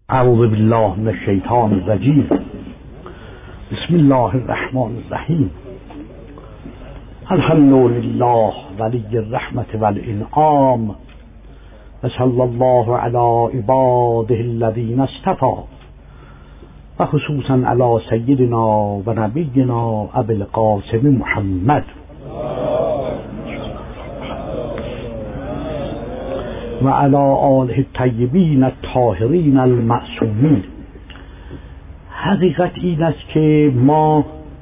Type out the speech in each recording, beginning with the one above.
اعوذ بالله من الشیطان الرجیم. بسم الله الرحمن الرحیم. الحمد لله ولی الرحمت والانعام و صلی الله علی عباده الذین اصطفی و خصوصا علی سیدنا و نبینا ابی القاسم محمد و علی آله الطیبین الطاهرین المعصومین. حقیقت این است که ما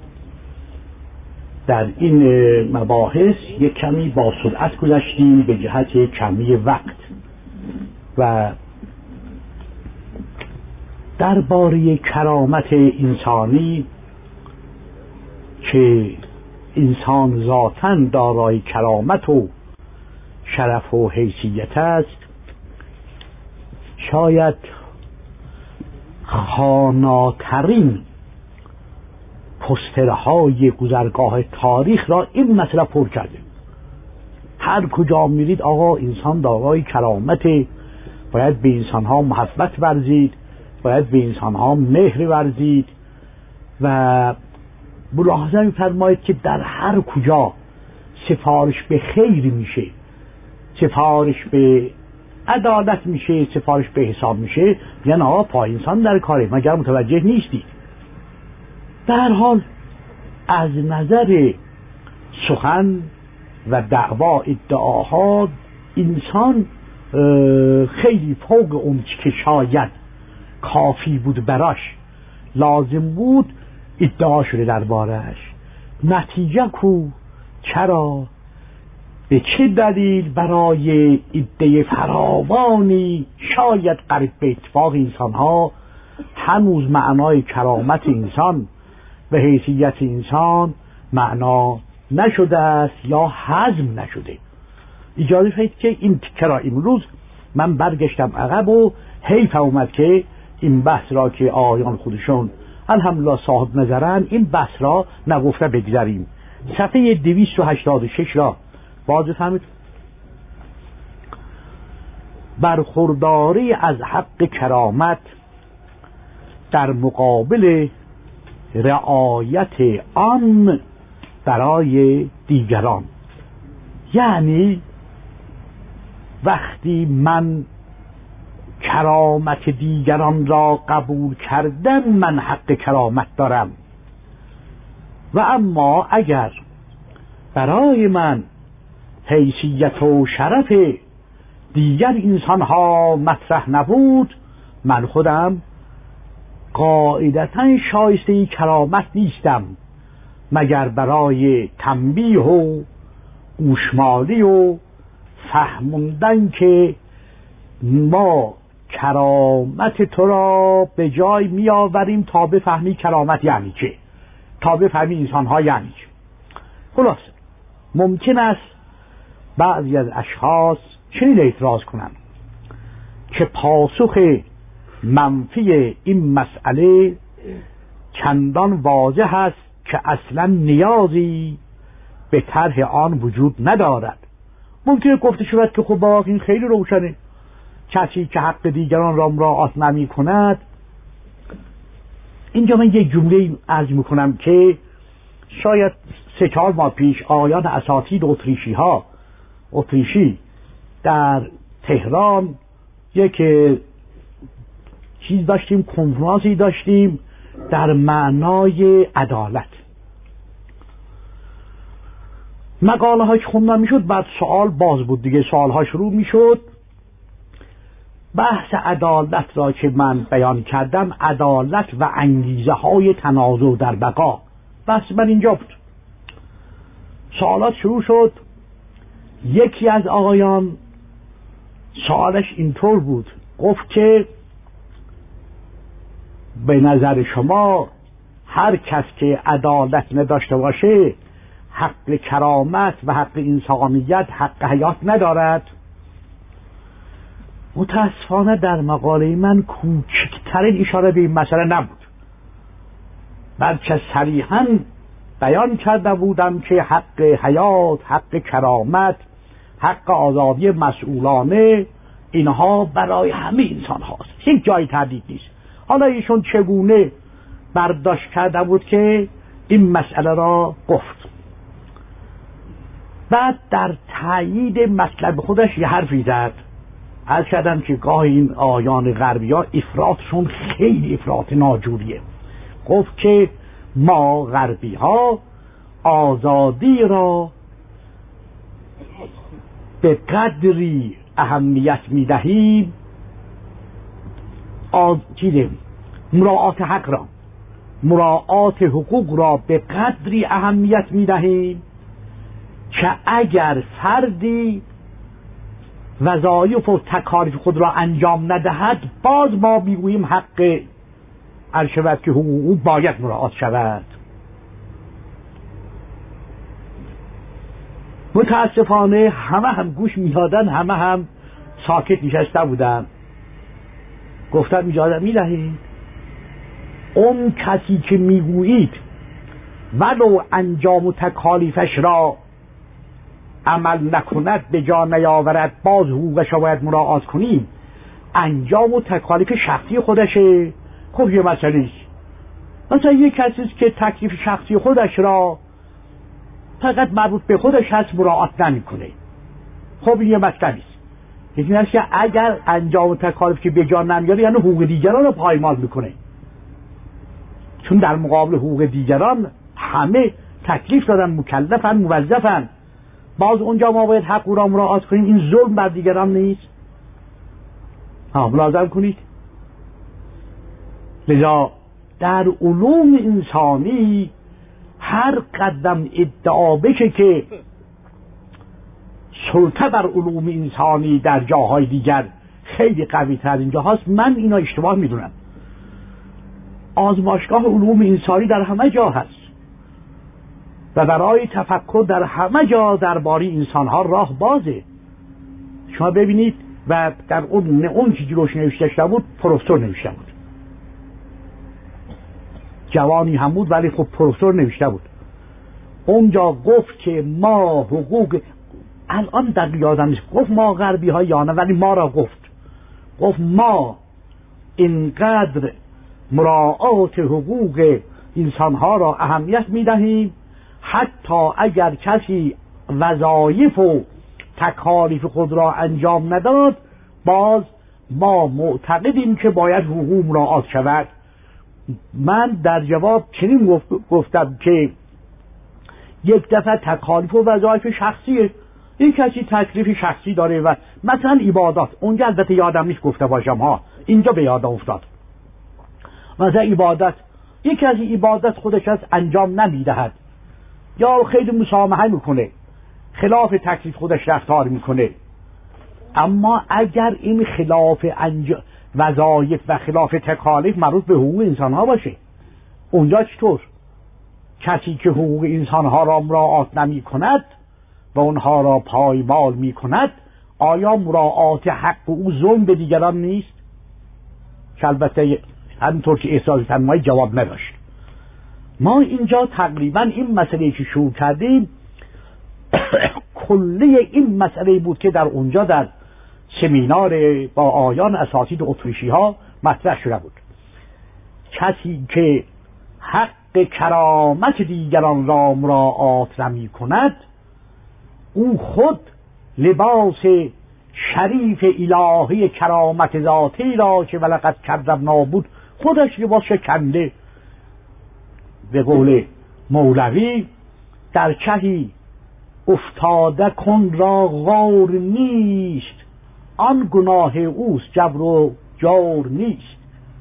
در این مباحث یک کمی با سرعت گذشتیم به جهت کمی وقت و درباره کرامت انسانی که انسان ذاتاً دارای کرامت و شرف و حیثیت است شاید خواناترین پسترهای گذرگاه تاریخ را این مسئله پر کرده. هر کجا میرید آقا انسان دارای کرامت، باید به انسانها محبت ورزید، باید به انسانها مهر ورزید و ملاحظه می‌فرمایید که در هر کجا سفارش به خیر میشه، سفارش به عدالت میشه، سفارش به حساب میشه، یعنی آقا پا انسان در کاره، مگر متوجه نیستید؟ در حال از نظر سخن و دعوا ادعاها انسان خیلی فوق اون که شاید کافی بود براش لازم بود ادعا شده دربارش. نتیجه کو؟ چرا؟ به چه دلیل؟ برای عده فراوانی شاید قریب به اتفاق انسانها هنوز معنای کرامت انسان و حیثیت انسان معنا نشده است یا هضم نشده. اجازه بدید که این تیکه را امروز من برگشتم عقب و حیف اومد که این بحث را که آیان خودشون الحمدلله صاحب نظرن این بحث را نگفته بگذاریم. صفحه 286 را باز فهمید. برخورداری از حق کرامت در مقابل رعایت آن برای دیگران، یعنی وقتی من کرامت دیگران را قبول کردم من حق کرامت دارم، و اما اگر برای من حیثیت و شرف دیگر انسان ها مطرح نبود من خودم قاعدتاً شایسته کرامت نیستم، مگر برای تنبیه و گوشمالی و فهموندن که ما کرامت تو را به جای می آوریم تا بفهمی کرامت یعنی چه، تا بفهمی انسان ها یعنی چه. خلاص ممکن است بعضی از اشخاص چنین اعتراض کنند که پاسخ منفی این مسئله چندان واضح است که اصلا نیازی به طرح آن وجود ندارد. ممکنه گفته شود که خب با این خیلی روشنه، کسی که حق دیگران را مراعات نمی کند. اینجا من یک جمله عرض میکنم که شاید 3-4 ماه پیش آیان اساتید اتریشی در تهران یک چیز داشتیم، کنفرانسی داشتیم در معنای عدالت. مقاله های که خوندن میشد، بعد سوال باز بود دیگه، سوال ها شروع میشد. بحث عدالت را که من بیان کردم، عدالت و انگیزه های تنازع در بقا، بحث من اینجا بود. سوالات شروع شد. یکی از آقایان سوالش اینطور بود، گفت که به نظر شما هر کس که عدالت نداشته باشه حق کرامت و حق انسانیت، حق حیات ندارد؟ متاسفانه در مقاله من کوچکترین اشاره به این مسئله نبود، بلکه صریحاً بیان کرده بودم که حق حیات، حق کرامت، حق آزادی مسئولانه، اینها برای همه انسان هاست، هیچ جای تردید نیست. حالا ایشون چگونه برداشت کرده بود که این مسئله را گفت. بعد در تایید مطلب خودش یه حرفی زد. عرض کردم که گاه این آیان غربی ها افراطشون خیلی افراط ناجوریه. گفت که ما غربی ها آزادی را به قدری اهمیت میدهیم، مراعات حق را، مراعات حقوق را به قدری اهمیت میدهیم که اگر فردی وظایف و تکالیف خود را انجام ندهد باز ما میگوییم حق شود که حقوق او باید مراعات شود. متاسفانه همه هم گوش میدادن، همه هم ساکت نشسته بودن. گفتم اجازه میدهید اون کسی که میگویید ولو انجام و تکالیفش را عمل نکند به جا نیاورد باز حقوقش را باید مراعات کنیم، انجام و تکالیف شخصی خودشه. خب یه مسئله است، مثلا یه کسی است که تکلیف شخصی خودش را فقط مربوط به خودش هست مراعات نمیکنه، خب یه مسئله است. یکی هست که اگر انجام و تکالیف که به جا نمیاره یعنی حقوق دیگران رو پایمال میکنه، چون در مقابل حقوق دیگران همه تکلیف دارن، مکلفن، موظفن، باز اونجا ما باید حق او را مراعات کنیم. این ظلم بر دیگران نیست؟ ملاحظه کنید. لذا در علوم انسانی هر قدم ادعا بشه که سلطه بر علوم انسانی در جاهای دیگر خیلی قوی تر اینجا هست، من اینا اشتباه میدونم. آزمایشگاه علوم انسانی در همه جا هست و برای تفکر در همه جا درباره انسانها راه بازه. شما ببینید و در اون که جلوش نوشته بود پروفسور نوشته بود، جوانی هم بود ولی خب پروفسور نوشته بود. اونجا گفت که ما حقوق، الان در یادم نیست گفت ما غربی ها یا نه، ولی ما را گفت ما اینقدر مراعات حقوق انسانها را اهمیت میدهیم حتی اگر کسی وظایف و تکالیف خود را انجام نداد باز ما معتقدیم که باید حقوق مراعات شود. من در جواب چنین گفتم که یک دفعه تکالیف و وظایف شخصیه، این کسی تکلیف شخصی داره و مثلا عبادات، اونجا البته یادم نیست گفته باشم اینجا به یادم افتاد. مثلا عبادت، یک کسی عبادت خودش از انجام نمیدهد یا خیلی مسامحه میکنه، خلاف تکلیف خودش رفتار میکنه، اما اگر این خلاف وظایف و خلاف تکالیف مربوط به حقوق انسان ها باشه، اونجا چطور؟ کسی که حقوق انسان ها را مراعات نمی کند و اونها را پایمال می کند آیا مراعات حق او ظلم به دیگران نیست؟ که البته همینطور که احساس فرمایی جواب نداشت. ما اینجا تقریبا این مسئله که شروع کردیم کله این مسئله بود که در اونجا در سمینار با آیان اساتید اتریشی ها مطرح شده بود. کسی که حق کرامت دیگران را مراعات نمی کند او خود لباس شریف الهی کرامت ذاتی را که ولقد کرمنا بود خودش لباس شکنده. به قول مولوی در چهی افتاده کن را غار نیست، آن گناه اوست جبر و جور نیست.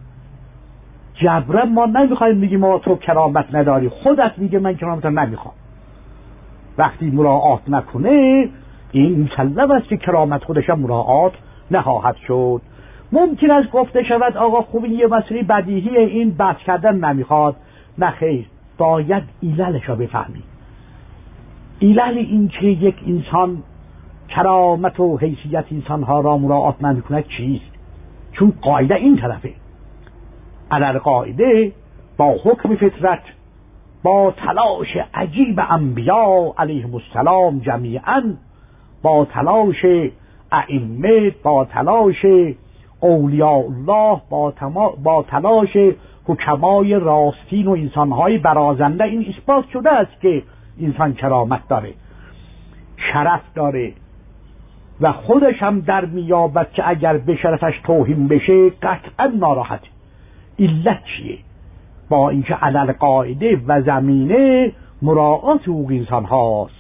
جبره ما نمیخوایم بگیم ما تو کرامت نداری، خودت میگه من کرامت نمیخوام. وقتی مراعات نکنه این مسلم است که کرامت خودش مراعات نخواهد شد. ممکن است گفته شود آقا خوب این یه مسئله بدیهی، این بحث کردن نمیخواد. نه خیر، باید عللش را بفهمید. علل این که یک انسان کرامت و حیثیت انسانها را مراعات نمیکند چیست؟ چون قاعده این طرفه، علل قاعده با حکم فطرت، با تلاش عجیب انبیا علیهم السلام جمیعا، با تلاش ائمه، با تلاش اولیاء الله، با تلاش حکمای راستین و انسانهای برازنده این اثبات شده است که انسان کرامت داره، شرف داره و خودش هم در میابد که اگر به شرفش توهین بشه قطعا ناراحته. علت چیه؟ با اینکه علل قاعده و زمینه مراعات حقوق انسان هاست.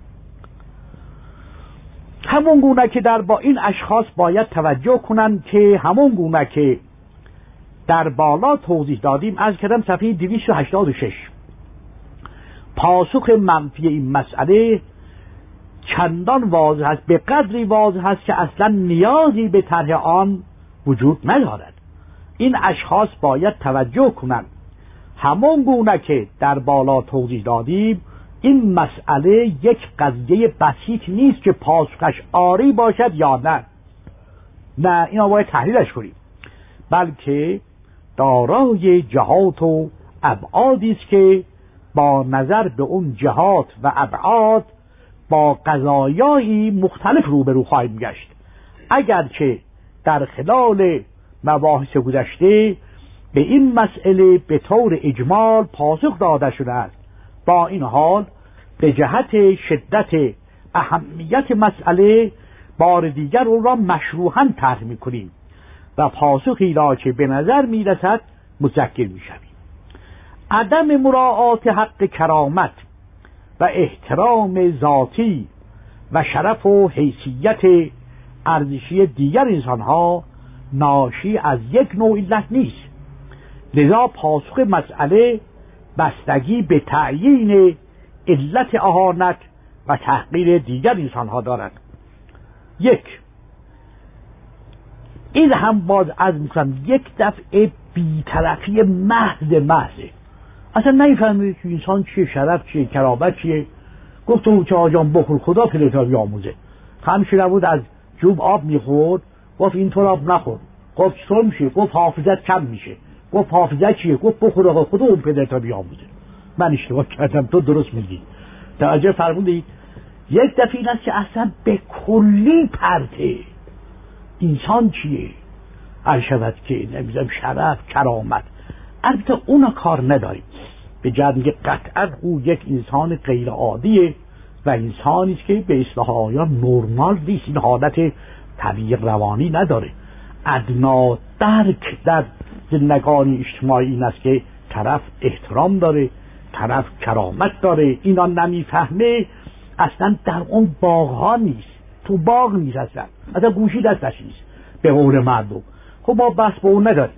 همون گونه که در با این اشخاص باید توجه کنند که همون گونه که در بالا توضیح دادیم، از کردم صفحه 286، پاسخ منفی این مسئله چندان واضح است، به قدری واضح است که اصلا نیازی به طرح آن وجود ندارد. این اشخاص باید توجه کنند همون گونه که در بالا توضیح دادیم، این مسئله یک قضیه بسیط نیست که پاسخش آری باشد یا نه اینا باید تحلیلش کنیم، بلکه دارای جهات و ابعادی است که با نظر به اون جهات و ابعاد با قضایایی مختلف روبرو خواهیم گشت. اگرچه در خلال مباحث گذشته به این مسئله به طور اجمال پاسخ داده شده است، با این حال به جهت شدت اهمیت مسئله بار دیگر اون را مشروحاً طرح می‌کنیم و پاسخی را که به نظر می‌رسد متذکر می‌شویم. عدم مراعات حق کرامت و احترام ذاتی و شرف و حیثیت ارزشی دیگر انسان‌ها ناشی از یک نوع علت نیست، لذا پاسخ مسئله بستگی به تعیین علت اهانت و تحقیر دیگر انسان‌ها دارد. یک، این هم باز از میکنم یک دفعه بی‌طرفی محضه اصلا نمیفهمید که انسان چیه، شرف چیه، کرامت چیه. گفت او که آجام بخور خدا پلیتا بیاموزه. همیشه نبود از جوب آب میخورد، گفت اینطور آب نخور. گفت چطور میشه؟ گفت حافظت کم میشه. گفت حافظت چیه؟ گفت بخور آقا خدا اون پلیتا بیاموزه. من اشتباه کردم، تو درست میگی. توجه فرمودید؟ یک دفعه این است که اصلا به کلی پرته. انسان چیه؟ عرشبت که نمیدونم شرف، کرامت، البته اونا کار نداریم. به جد میگه قطعا او یک انسان غیر عادیه و انسانی است که به اصطلاح آیان نرمال نیست، این حالت طبیعی روانی نداره. ادنا درک در زندگانی اجتماعی این است که طرف احترام داره، طرف کرامت داره. اینا نمیفهمه، اصلا در اون باغ ها نیست، تو باغ نیست، اصلا گوشی دستش نیست به قول مردم. خب ما بس به اون نداریم.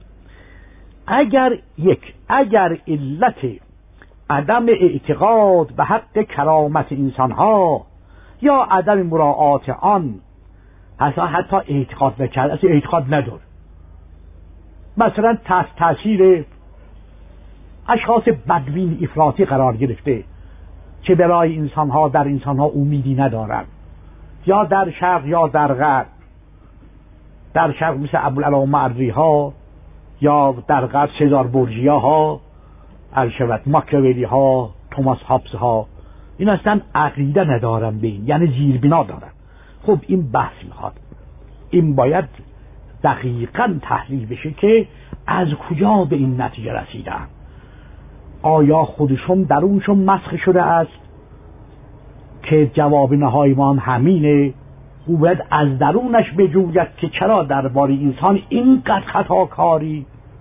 اگر علت عدم اعتقاد به حق کرامت انسانها یا عدم مراعات آن حتی اعتقاد نکرد، اصلا اعتقاد نداره، مثلا تحت تاثیر اشخاص بدبین افراطی قرار گرفته که برای انسانها در انسانها امیدی ندارن، یا در شرق یا در غرب، در شرق مثل ابوالعلا معری ها، یا در غرب سزار بورژیا ها، ماکیاولی ها، توماس هابز ها، این اصلا عقیده ندارن به این، یعنی زیربنا دارن. خب این بحث میخواد، این باید دقیقاً تحلیل بشه که از کجا به این نتیجه رسیدن. آیا خودشون درونشون مسخ شده است که جواب نهاییمان همینه؟ او باید از درونش بجوید که چرا درباره انسان اینقدر خطاکاری،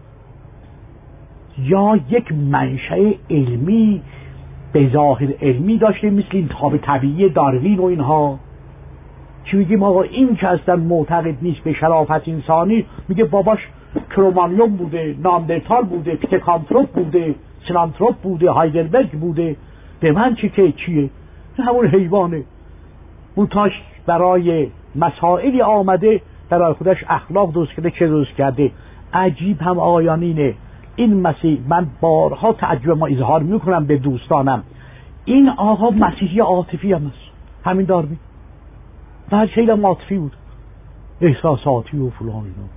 یا یک منشأ علمی به ظاهر علمی داشته مثل انتخاب طبیعی داروین و اینها، چی میگیم آقا این که اصلا معتقد نیست به شرافت انسانی، میگه باباش کرومانیوم بوده، ناندرتال بوده، پیتکانتروپ بوده، سلانتروپ بوده، هایدلبرگ بوده، به من که چیه؟ همون حیوانه. منتاش برای مسائلی آمده برای خودش اخلاق درست کرده، چه درست کرده. عجیب هم آیانینه این مسیح. من بارها تعجب ما اظهار میکنم به دوستانم، این آقا مسیحی عاطفی هم است، همین داروین بعد خیلی هم عاطفی بود، احساساتی و فلان اینا.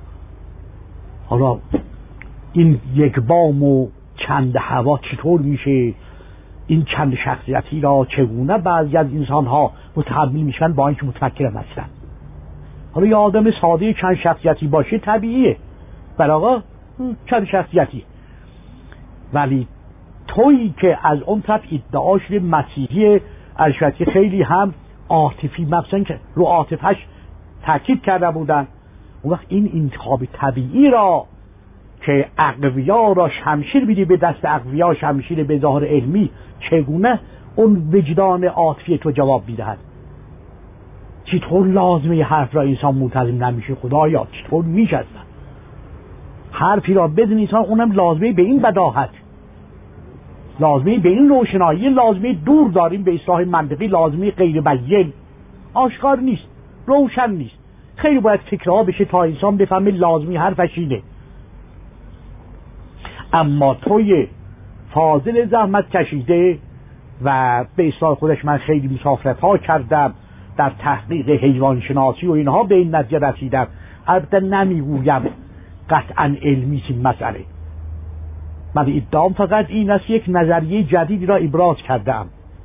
حالا این یک بام و چند هوا چطور میشه؟ این چند شخصیتی را چگونه بعضی از انسان ها متحمل میشن با اینکه متفکر هستن؟ حالا یه آدم ساده چند شخصیتی باشه طبیعیه، بر آقا چند شخصیتی. ولی تویی که از اون طرف ادعا شده مسیحی ارشدی خیلی هم عاطفی، مثلا که رو عاطفش تاکید کرده بودن، اون وقت این انتخاب طبیعی را که اقویا را شمشیر بیدی به دست اقویا، شمشیر به ظاهر علمی، چگونه اون وجدان عاطفی تو جواب میدهد؟ چطور لازمه حرف را انسان ملتزم نمیشه؟ خدایا چطور میشه؟ حرفی را بدون انسان، اونم لازمه به این بداهت، لازمه به این روشنایی، لازمه دور داریم به اصلاح منطقی، لازمه غیر بیان، آشکار نیست، روشن نیست. خیلی باید فکرها بشه تا انسان بفهمه لازمه حرفش اینه. اما توی فاضل زحمت کشیده و به اصلاح خودش، من خیلی مسافرت ها کردم در تحقیق حیوان شناسی و اینها، به این نتیجه رسیدم. البته نمیگویم قطعا علمی این مسئله، من ادعام فقط این است یک نظریه جدیدی را ابراز کردم.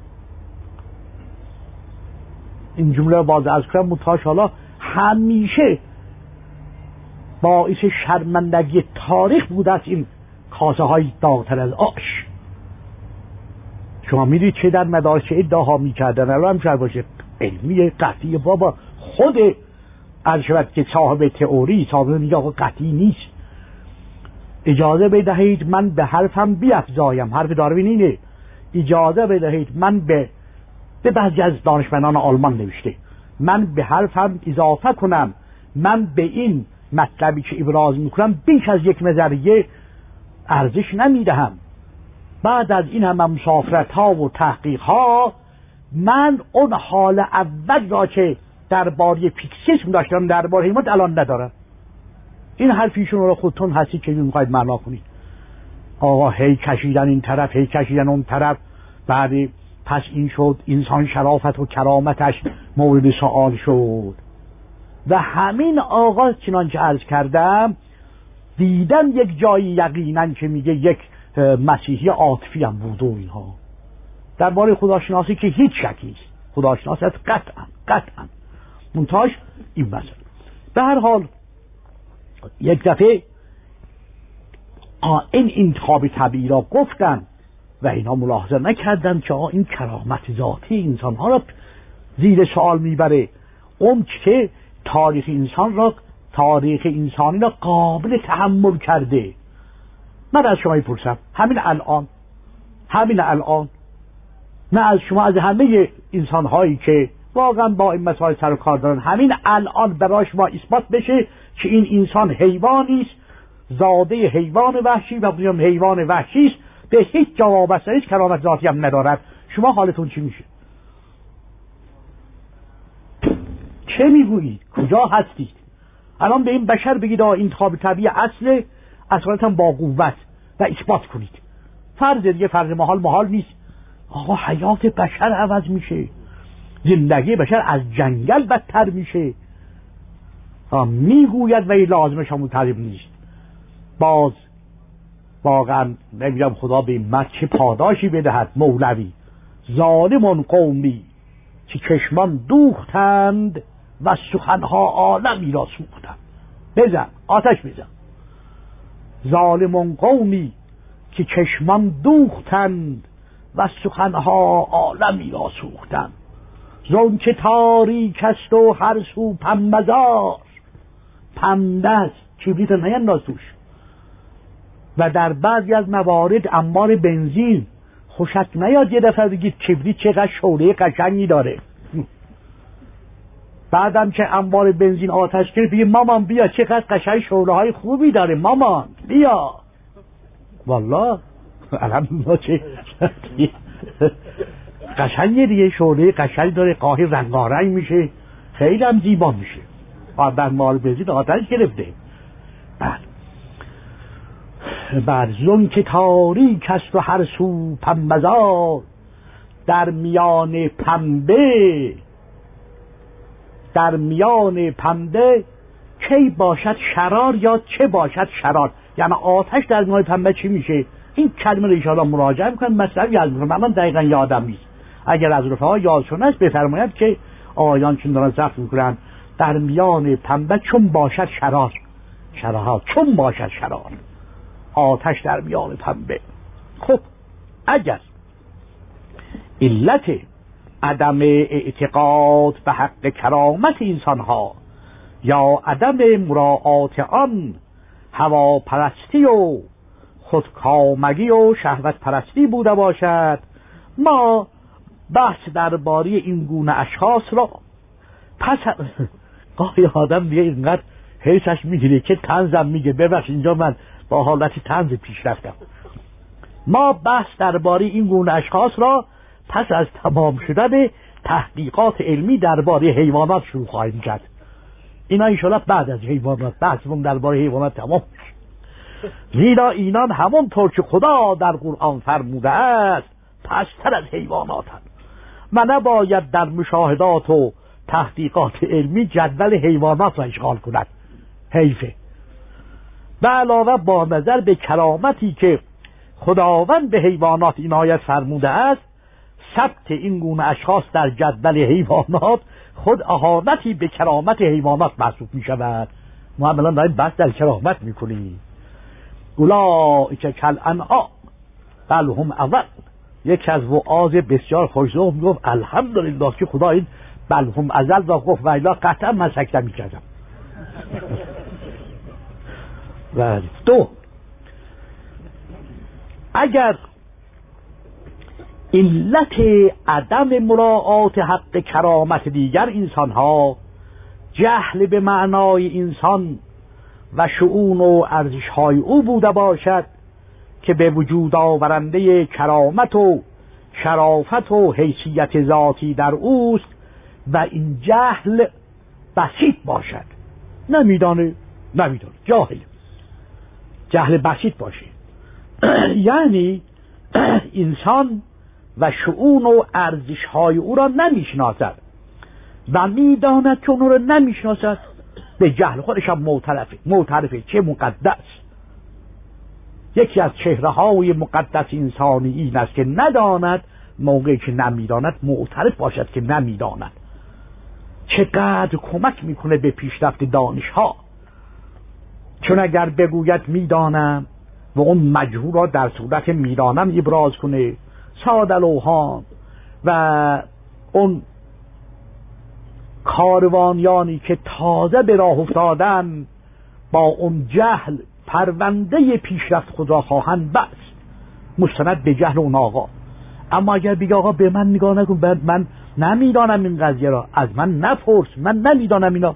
این جمله را باز از کنم، متاش حالا همیشه باعث شرمندگی تاریخ بوده است این کاسه های داغ‌تر از آش. شما میدید چه در مدارس چه ادعاها میکردن، الان هم باشه علمی قطعی، بابا خود عرشبت که صاحب تئوری صاحب میگه آقا قطعی نیست. اجازه بدهید من به حرفم بیفزایم، حرف داروین اینه، اجازه بدهید من به بعضی از دانشمندان آلمان نوشته، من به حرفم اضافه کنم، من به این مطلبی که ابراز میکنم بیش از یک نظریه ارزش نمیدهم. بعد از این همه مسافرت ها و تحقیق ها، من اون حال اول را که درباره پیکسیسم داشتم درباره حیوانات الان ندارم. این حرفیشون رو خودتون هستی که میخواید معنا کنید. آقا هی کشیدن این طرف، هی کشیدن اون طرف، بعد پس این شد انسان شرافت و کرامتش مورد سوال شد. و همین آقا چنانچه عرض کردم دیدم یک جایی یقینا که میگه یک مسیحی عاطفی هم بود و اینها. درباره خداشناسی که هیچ شکی نیست، خداشناسی از قطعا منتاش این مسئله. به هر حال یک دفعه این انتخاب طبیعی را گفتن و اینا ملاحظه نکردن که این کرامت ذاتی انسان ها را زیر سوال میبره. اون که تاریخ انسانی را قابل تحمل کرده. من از شما میپرسم همین الان نه از شما، از همه انسان هایی که واقعا با این مسائل سر و کار دارن، همین الان برای شما اثبات بشه که این انسان حیوانی است، زاده حیوان وحشی و حیوان وحشی است، به هیچ جا وابسته نیست، کرامت ذاتی هم ندارد، شما حالتون چی میشه؟ چه میگویید؟ کجا هستید؟ الان به این بشر بگید انتخاب طبیعی اصلا با قوت و اثبات کنید. فرض دیگه، فرض محال نیست. آقا حیات بشر عوض میشه، زندگی بشر از جنگل بدتر میشه. میگوید و این لازمش همون طریب نیست. باز واقعا نمیدونم خدا به این مرد چه پاداشی بدهد. مولوی: ظالمان قومی که چشمان دوختند و سخنها عالمی را سوختند. بزن آتش بزن. ظالمان قومی که چشمان دوختند و سخنها عالمی را سوختند. زون که تاریک است و هر سو پنبه‌زار، پنبه است، کبریت نینداز توش. و در بعضی از موارد انبار بنزین خوشت نیاد یه دفعه بگید کبریت چقدر شعله قشنگی داره، بعدم که انبار بنزین آتش کنه بگید مامان بیا چقدر قشنگ شعله های خوبی داره، مامان بیا. والله الحمدلله چه قشنگه دیگه، شعله قشنگ داره، گاهی رنگارنگ میشه، خیلی هم زیبا میشه. بعد انبار بنزین آتش گرفته. بر زون که تاریک است و هر سو پنبه‌زار، در میان پنبه کی باشد شرار یا چه باشد شرار. یعنی آتش در میان پنبه چی میشه؟ این کلمه رو انشاءالله مراجعه میکنم، مثلا یاد میکنم، من دقیقا یادم نیست. اگر از رفقا یادشون است بفرمایند که آیان چون دارن ضبط میکنن در میان پنبه چون باشد شرار، چون باشد شرار، آتش در میان پنبه. خب اگر علت عدم اعتقاد به حق کرامت انسان ها یا عدم مراعات آن هواپرستی و خودکامگی و شهوت پرستی بوده باشد، ما بحث درباره این گونه اشخاص را پس گاهی آدم دیگه اینقدر حیثش میگیره که طنزم میگه، ببخش اینجا من با حالتی طنز پیش رفتم. ما بحث درباره این گونه اشخاص را پس از تمام شدن تحقیقات علمی درباره حیوانات شروع خواهیم کرد. اینا انشاءالله بعد از حیوانات بحثمون درباره حیوانات تمام میشه، زیرا اینان همونطور که خدا در قرآن فرموده است پستر از حیواناتند و نباید در مشاهدات و تحقیقات علمی جدول حیوانات را اشغال کند. حیفه. به علاوه با نظر به کرامتی که خداوند به حیوانات عنایت فرموده است، ثبت این گونه اشخاص در جدول حیوانات خود اهانتی به کرامت حیوانات محسوب می شود. ما هم الان داریم بحث در کرامت می کنیم. اولئک کالانعام بل هم اضل. یکی از وعاظ بسیار خوش‌ذوق میگفت الحمدلله که خدا این بل هم اضل را گفت و الا قطعا من سکته میکردم. دو، اگر علت عدم مراعات حق کرامت دیگر انسان ها جهل به معنای انسان و شؤون و ارزش های او بوده باشد که به وجود آورنده کرامت و شرافت و حیثیت ذاتی در اوست و این جهل بسیط باشد، نمیدانه جاهل، جهل بسیط باشه یعنی انسان و شؤون و ارزش های او را نمیشناسد و میداند که اون را نمیشناسد، به جهل خودش هم معترفه چه مقدس. یکی از چهره های مقدس انسانی این است که نداند، موقعی که نمیداند معترف باشد که نمیداند. چقدر کمک میکنه به پیشرفت دانش ها، چون اگر بگوید میدانم و اون مجهول را در صورت میدانم ابراز کنه، ساده لوحان و اون کاروانیانی که تازه به راه افتادن با اون جهل پرونده پیشرفت خود را خواهند بست، مستند به جهل اون آقا. اما اگر بگه آقا به من نگاه نکن، من نمیدانم این قضیه را، از من نپرس، من نمیدانم اینا.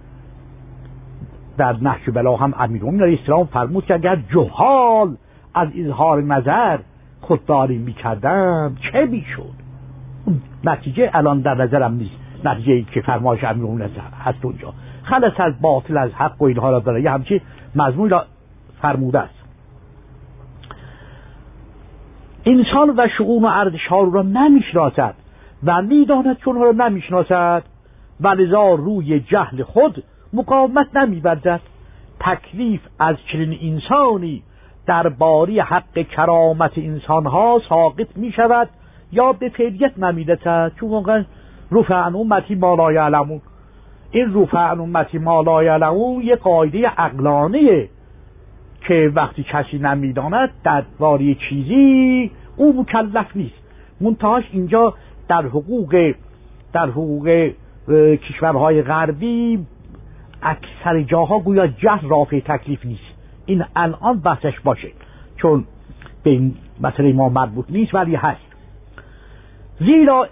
در نهج البلاغه هم امیرالمومنین علیه السلام فرمود که اگر جهال از اظهار نظر خودداری میکردم چه میشد؟ نتیجه الان در نظرم نیست، نتیجه ای که فرمایش امیرالمومنین هست اونجا، خلص از باطل از حق و اینها را داره، یه همچی مضمون را فرموده است. انسان و شؤون و ارزش ها را نمیشناسد و میداند که اونها را نمیشناسد و لذا روی جهل خود مقاومت نمی‌ورزد. تکلیف از چنین انسانی درباره حق کرامت انسانها ساقط می شود یا به فعلیت نمی‌رسد، چون واقعا رفع عن امتی ما لا یعلمون. این رفع عن امتی ما لا یعلمون یه قاعده عقلانیه که وقتی کسی نمیداند درباره چیزی او مکلف نیست. منتهاش اینجا در حقوق کشورهای غربی اکثر جاها گویا جهل رافع تکلیف نیست. این الان بحثش باشه چون به این مسئله ما مربوط نیست، ولی هست. زیرا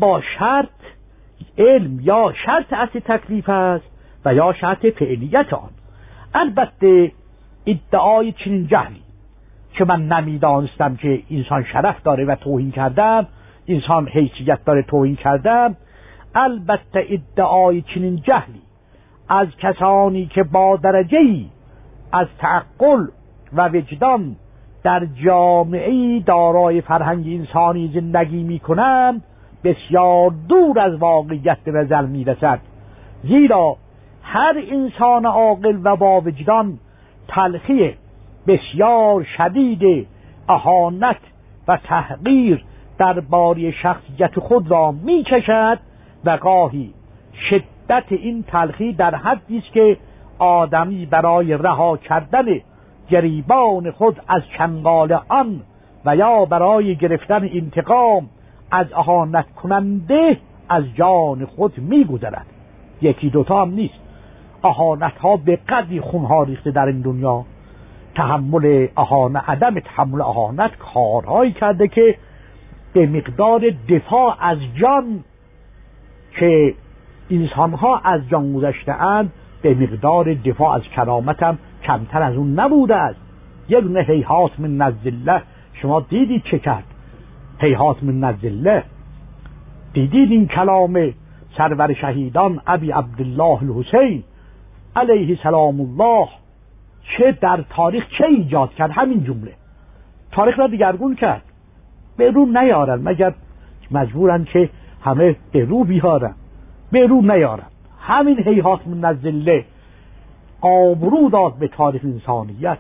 علم یا شرط اصل تکلیف است و یا شرط فعلیت آن. البته ادعای چنین جهلی که من نمیدانستم که انسان شرف داره و توهین کردم، انسان حیثیت داره توهین کردم، البته ادعای چنین جهلی از کسانی که با درجه‌ای از تعقل و وجدان در جامعه‌ای دارای فرهنگ انسانی زندگی می‌کنند بسیار دور از واقعیت به نظر می‌رسد. زیرا هر انسان عاقل و با وجدان تلخی بسیار شدید اهانت و تحقیر درباره شخصیت خود را می‌چشد و گاهی شدت این تلخی در حدی است که آدمی برای رها کردن گریبان خود از چنگال آن و یا برای گرفتن انتقام از اهانت کننده از جان خود می‌گذرد. یکی دوتا هم نیست، اهانت ها به قدری خونها ریخته در این دنیا. تحمل اهانت، عدم تحمل اهانت کارهایی کرده که به مقدار دفاع از جان که انسانها از جان گذشته اند، به مقدار دفاع از کرامت هم کمتر از اون نبوده است. یک نه هیهات من نزله، شما دیدید چه کرد؟ هیهات من نزله، دیدید این کلام سرور شهیدان ابی عبدالله الحسین علیه سلام الله چه در تاریخ چه ایجاد کرد؟ همین جمله تاریخ را دیگرگون کرد. به رو نیارن، مگر مجبورن که همه به رو بیارن، به رو نیارن. همین هیهات من الذله آبرو داد به تاریخ انسانیت.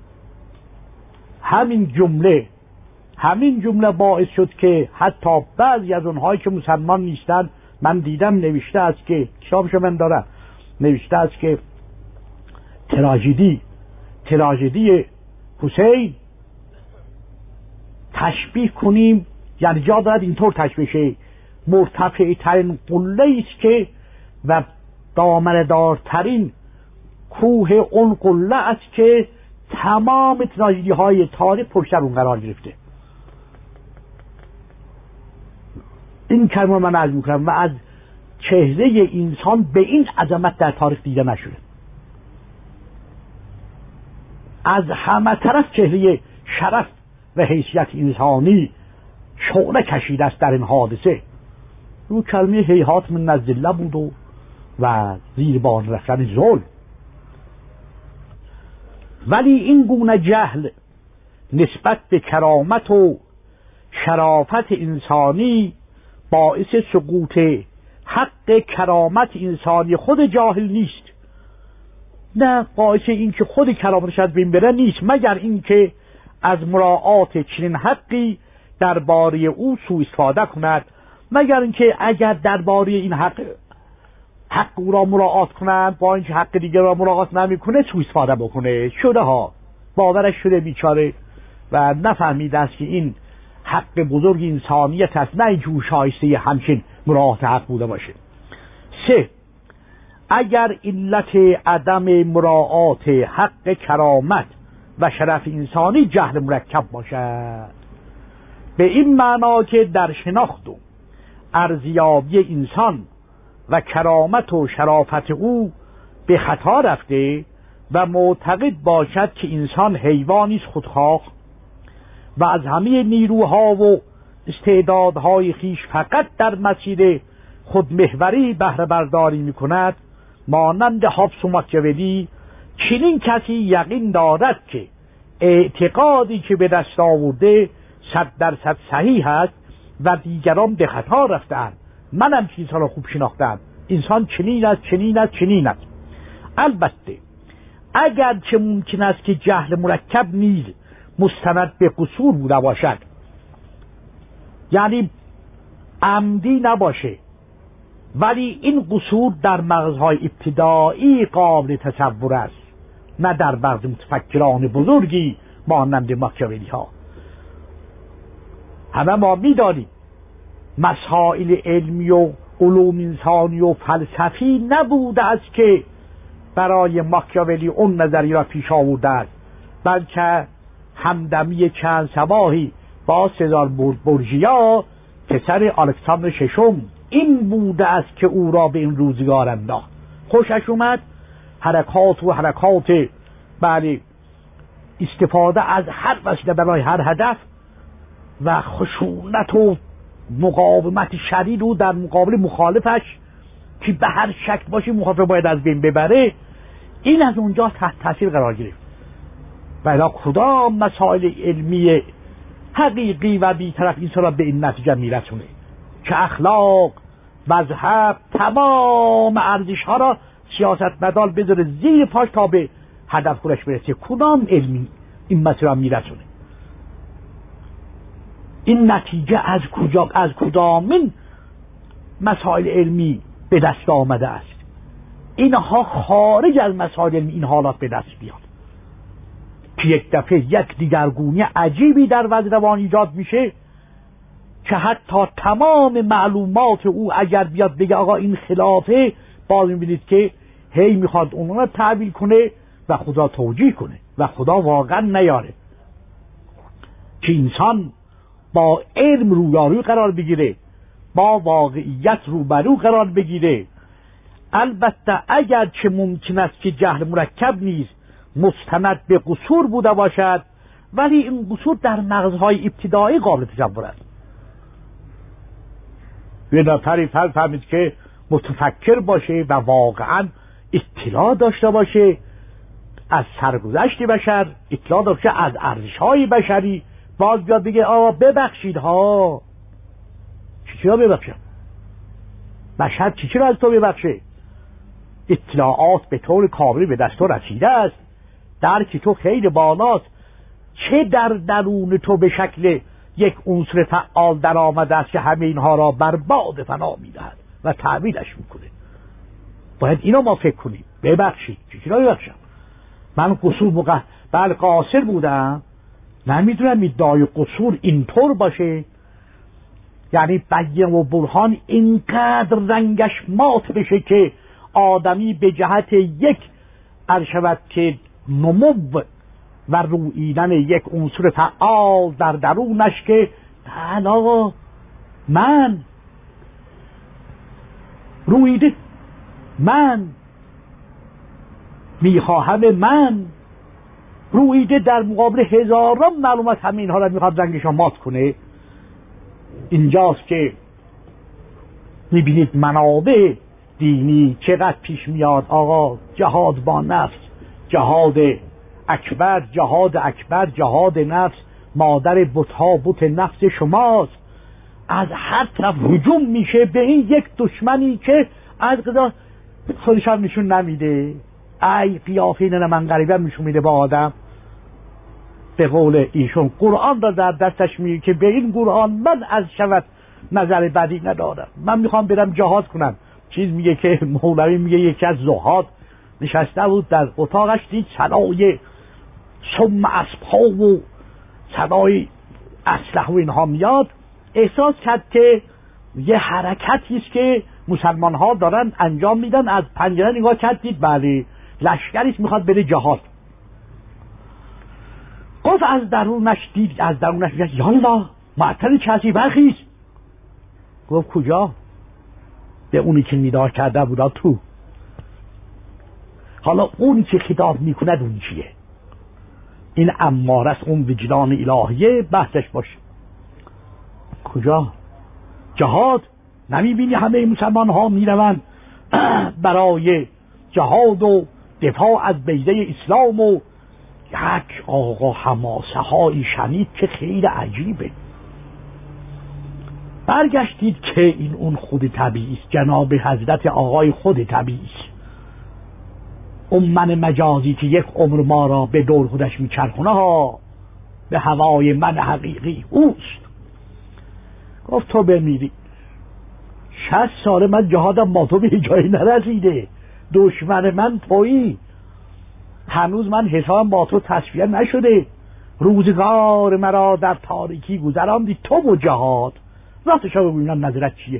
همین جمله باعث شد که حتی بعضی از اونهایی که مسلمان نیستن، من دیدم نوشته است که کتابشو من دارم، نوشته است که تراژدی حسین تشبیه کنیم، یعنی جا دارد اینطور تشبیه شه، مرتفع ترین قله است که و دامنه دارترین کوه اون قله است که تمام تراژدی های تاریخ پشت اون قرار گرفته. این کلمه من عرض میکنم و از چهره انسان به این عظمت در تاریخ دیده نشده. از همه طرف چهره شرف و حیثیت انسانی شعله کشیده است در این حادثه. رو کلمه هیهات من الذله بود و زیر بار رفتن ظلم. ولی این گونه جهل نسبت به کرامت و شرافت انسانی باعث سقوط حق کرامت انسانی خود جاهل نیست، نه باعث این که خود کرامتش از بین بره نیست، مگر اینکه از مراعات چنین حقی درباره او سوء استفاده کند، مگر اینکه اگر درباره این حق او را مراعات کنند با اینکه حق دیگر را مراعات نمیکنه سوء استفاده بکنه. شده ها، باورش شده بیچاره و نفهمیده است که این حق بزرگ انسانیت است، نه اینکه او شایسته همچین مراعات حق بوده باشه. 3. اگر علت عدم مراعات حق کرامت و شرف انسانی جهل مرکب باشد، به این معنا که در شناخت و ارزیابی انسان و کرامت و شرافت او به خطا رفته و معتقد باشد که انسان حیوانی است خودخواه و از همه نیروها و استعدادهای خیش فقط در مسیر خودمحوری بهره برداری می‌کند، مانند هابس و ماکیاولی، چنین کسی یقین دارد که اعتقادی که به دست آورده 100% صحیح است و دیگران به خطا رفتند. منم که انسان را خوب شناختم، انسان چنین است. البته اگر چه ممکن است که جهل مرکب نیز مستند به قصور بوده باشد، یعنی عمدی نباشه، ولی این قصور در مغزهای ابتدایی قابل تصور است، نه در مغز متفکران بزرگی مانند ماکیاولی ها. همه ما می‌دانیم مسائل علمی و علوم انسانی و فلسفی نبوده است که برای ماکیاولی اون نظری را پیش آورده است، بلکه همدمی چند صباحی با سزار بورژیا پسر الکساندر ششم این بوده است که او را به این روزگار انداخت. خوشش اومد حرکات بله استفاده از هر وسیله برای هر هدف و خشونت و مقاومت شدید او در مقابل مخالفش که به هر شکل باشه مخالف باید از بین ببره، این از اونجا تحت تاثیر قرار گرفت. و کدام مسائل علمی حقیقی و بی‌طرف انسان را به این نتیجه میرسونه که اخلاق، مذهب، تمام ارزش ها را سیاستمدار بذاره زیر پاش تا به هدف خودش برسه. کدام علمی این مسئله را میرسونه؟ این نتیجه از کدامین مسائل علمی به دست آمده است؟ اینها خارج از مسائل این حالات به دست بیاد که یک دفعه یک دیگرگونی عجیبی در وضع روان ایجاد میشه که حتی تمام معلومات او اگر بیاد بگه آقا این خلافه، باز میبینید که هی میخواد اون رو تعبیل کنه و خدا توجیه کنه و خدا واقعا نیاره که انسان با علم رویاروی قرار بگیره، با واقعیت روبرو قرار بگیره. البته اگر چه ممکن است که جهل مرکب نیست مستند به قصور بوده باشد، ولی این قصور در مغزهای ابتدایی قابل تصور است. یه نفری فهمید که متفکر باشه و واقعا اطلاع داشته باشه از سرگذشت بشر، اطلاع داشته از ارزش‌های بشری، باز بیاد بگه آقا ببخشید ها. چرا ببخشم؟ بشر چرا از تو ببخشه؟ اطلاعات به طور کامل به دست تو رسیده است، درک تو خیلی بالاست، چه در درون تو به شکل یک عنصر فعال در آمده است که همه اینها را برباد فنا میدهد و تعبیدش میکنه. باید اینا ما فکر کنیم. ببخشید چرا ببخشم؟ من قصور بله قاصر بودم، نمیدونم ادعای قصور اینطور باشه، یعنی بیه و برهان اینقدر رنگش مات بشه که آدمی به جهت یک ارشود که نمو و رویدن یک عنصر فعال در درونش که آقا من رویده، من میخواهم، من رویده در مقابل هزاران معلومات همه اینها را میخواد رنگش را مات کنه. اینجاست که میبینید منابع دینی چقدر پیش میاد. آقا جهاد با نفس، جهاد اکبر، جهاد اکبر، جهاد نفس، مادر بتها بت نفس شماست. از هر طرف هجوم میشه به این یک دشمنی که از قضا خودش هم نشون نمیده. ای قیافه اینه من غریبه نشون میده با آدم. به قول ایشون قرآن را در دستش میگه که به این قرآن من از شود نظر بدی ندارم، من میخوام برم جهاد کنم. چیز میگه که مولوی میگه یکی از زهاد نشسته بود در اتاقش، دید صدای سم اسب‌ها و صدای اسلحه و اینها میاد، احساس کرد که یه حرکتی است که مسلمان ها دارن انجام میدن. از پنجره نگاه کرد، دید بله لشکریش میخواد بره جهاد. گفت از درونش دید، از درونش میگه یالا معطل کسی برخیز. گفت کجا؟ به اونی که ندا کرده بودا تو. حالا اونی که خطاب میکند اون چیه؟ این اماره است، اون وجدان الهیه بحثش باشه. کجا؟ جهاد. نمیبینی همه مسلمان ها میروند برای جهاد و دفاع از بیضه اسلام و یک آقا حماسه هایی شنید که خیلی عجیبه. برگشتید که این اون خود طبیعی است، جناب حضرت آقای خود طبیعی است، اون من مجازی که یک عمر ما را به دور خودش میچرخونه ها، به هوای من حقیقی اوست. گفت تو بمیری 60 ساله من جهادم با تو به جایی نرسیده، دشمن من تویی، هنوز من حسابم با تو تصفیه نشده، روزگار مرا در تاریکی گذراندی تو و جهاد. راستش رو ببینم نظرت چیه؟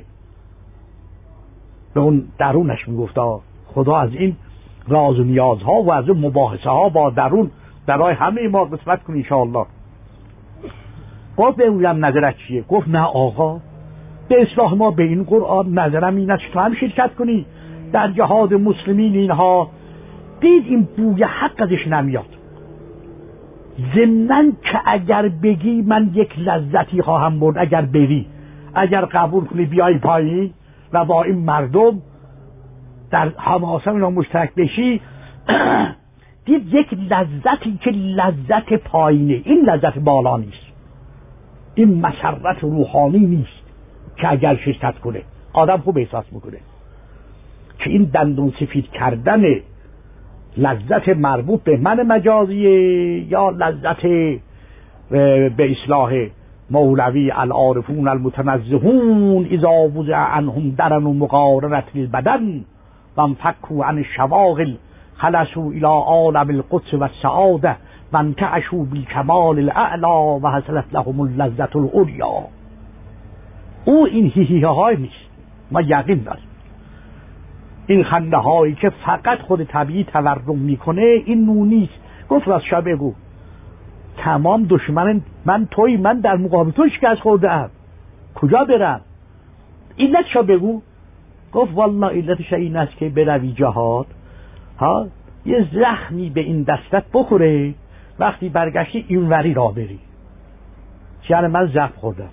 به اون درونش میگفتا خدا از این راز و نیازها و از این مباحثه ها با درون برای همه ما قسمت کن انشاءالله. گفت ببینم نظرت چیه؟ گفت نه آقا، به اصلاح ما به این قرآن نظرم این است تو هم شرکت کنی در جهاد مسلمین. اینها دید این بوی حق ازش نمیاد، ضمناً که اگر بگی من یک لذتی خواهم برد، اگر بری، اگر قبول کنی بیای پایین و با این مردم در حماسه اینا مشترک بشی، دید یک لذتی که لذت پایینه، این لذت بالا نیست، این مسرت روحانی نیست که اگر شرکت کنه آدم خوب احساس میکنه که این دندون سفید کردن لذت مربوط به من مجازیه یا لذت به اصلاح مولوی العارفون المتنزهون اذا وضع عنهم درن و مقارنت للبدن و انفکوا عن الشواغل خلصوا الى عالم القدس و السعاده و انتعشوا بالکمال الاعلی و حصلت لهم اللذة العلیا. او این هیهیه های نیست، ما یقین داریم. این خنده هایی که فقط خود طبیعی تورم میکنه این نو نیست. گفت راستشا بگو تمام دشمن من توی، من در مقابل تو شکست خورده‌ام، کجا برم؟ علتشا بگو. گفت والله علتش این است که بروی جهاد ها یه زخمی به این دستت بخوره، وقتی برگشتی اینوری را بری. یعنی من زخم خوردم،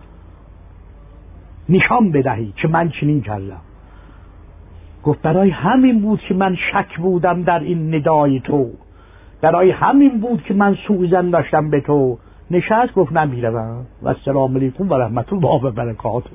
نشان بدهی که من چنین کردم. گفت برای همین بود که من شک بودم در این ندای تو، برای همین بود که من سوزن داشتم به تو. نشست گفت نمیروم و السلام علیکم و رحمت الله و برکاته.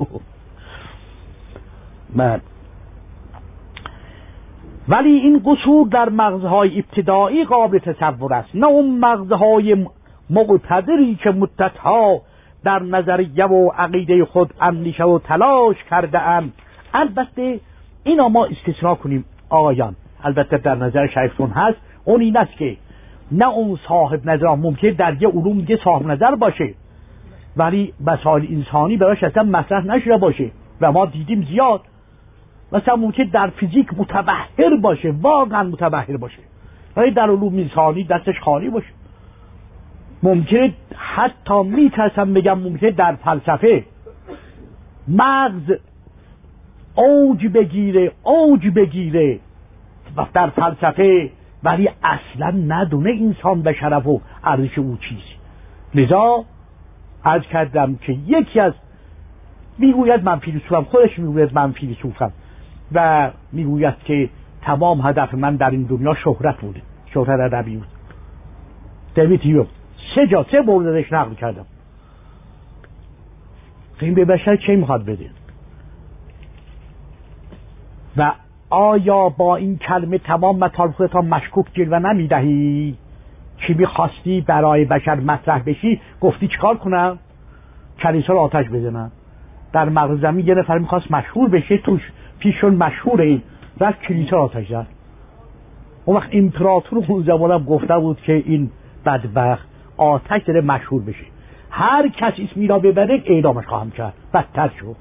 ولی این قصور در مغزهای ابتدایی قابل تصور است، نه اون مغزهای مقتدری که مدتها در نظریه و عقیده خود اندیشه و تلاش کرده اند. البته اینا ما استثناء کنیم آقایان، البته در نظر شریفتون هست، اون این است که نه اون صاحب نظر ممکنه در یه علوم دیگه صاحب نظر باشه ولی مسائل انسانی براش اصلا مطرح نشده باشه و ما دیدیم زیاد. مثلا ممکنه در فیزیک متبحر باشه، واقعا متبحر باشه، ولی در علوم انسانی دستش خالی باشه. ممکنه حتی میترسم بگم ممکنه در فلسفه مغز اوج بگیره و در فلسفه، ولی اصلا ندونه انسان به شرف و ارزش او چیزی. لذا عرض کردم که یکی از میگوید من فیلسوفم، خودش میگوید من فیلسوفم و میگوید که تمام هدف من در این دنیا شهرت بوده، شهرت ادبی بود. دیوید هیوم سه موردش نقل کردم. این به بشر چه میخواد بده؟ و آیا با این کلمه تمام مطالب خودتان مشکوک جلوه نمیدهی؟ چی میخواستی برای بشر مطرح بشی؟ گفتی چیکار کنم؟ کلیسا رو آتش بزنم. در مغرب زمین یه نفر میخواست مشهور بشه، توش پیشون مشهوره، این رفت کلیسا رو آتش زد. اون وقت امپراتور اون زمانم گفته بود که این بدبخت آتش داره مشهور بشه، هر کس اسمی را ببره اعدامش خواهم کرد. بدتر شد.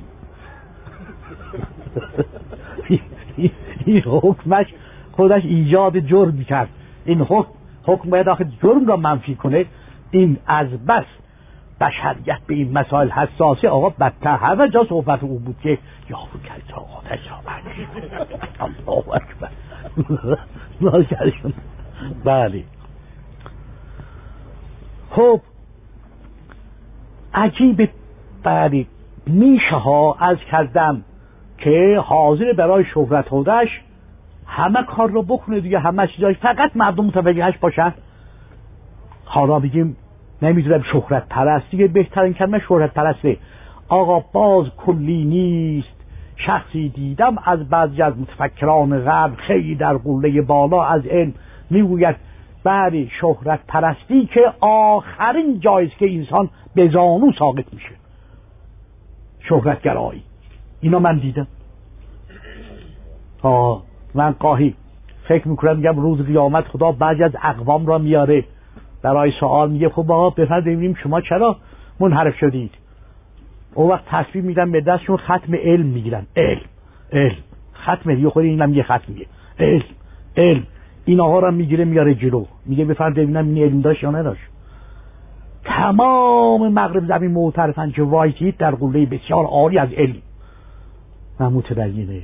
این حکمش خودش ایجاد جرم کرد. این حکم باید آخه جرم را منفی کنه. این از بس بشریت به این مسائل حساسه. آقا بدتر همه جا صحبت او بود که یا کلیسا آتش را بند. الله اکبر. بله. خب عجیب. بله میشه ها از کردم که حاضر برای شهرت خودش همه کار رو بکنه دیگه، همه چیزاش، فقط مردم متوجهش باشن. حالا بگیم نمیدونم شهرت پرست دیگه، بهترین کلمه شهرت پرسته. آقا باز کلی نیست. شخصی دیدم از بعضی از متفکران غرب خیلی در قله بالا از علم میگوید بله شهرت پرستی که آخرین جایست که انسان به زانو ساقط میشه، شهرت گرایی. اینا من دیدم. من قاهی فکر میکنم میگم روز قیامت خدا بعضی از اقوام را میاره برای سوال، میگه خب آقا ببینیم شما چرا منحرف شدید. اون وقت تصمیم میدن به دستشون ختم علم میگیرن. علم ختم دیگه، خود اینم یه ختم میگه علم این آقا را میگیره میاره جلو، میگه ببینم این علم داشت یا نداشت. تمام مغرب زمین معترفن که وایتید در قله بسیار عالی از علم و متدینه.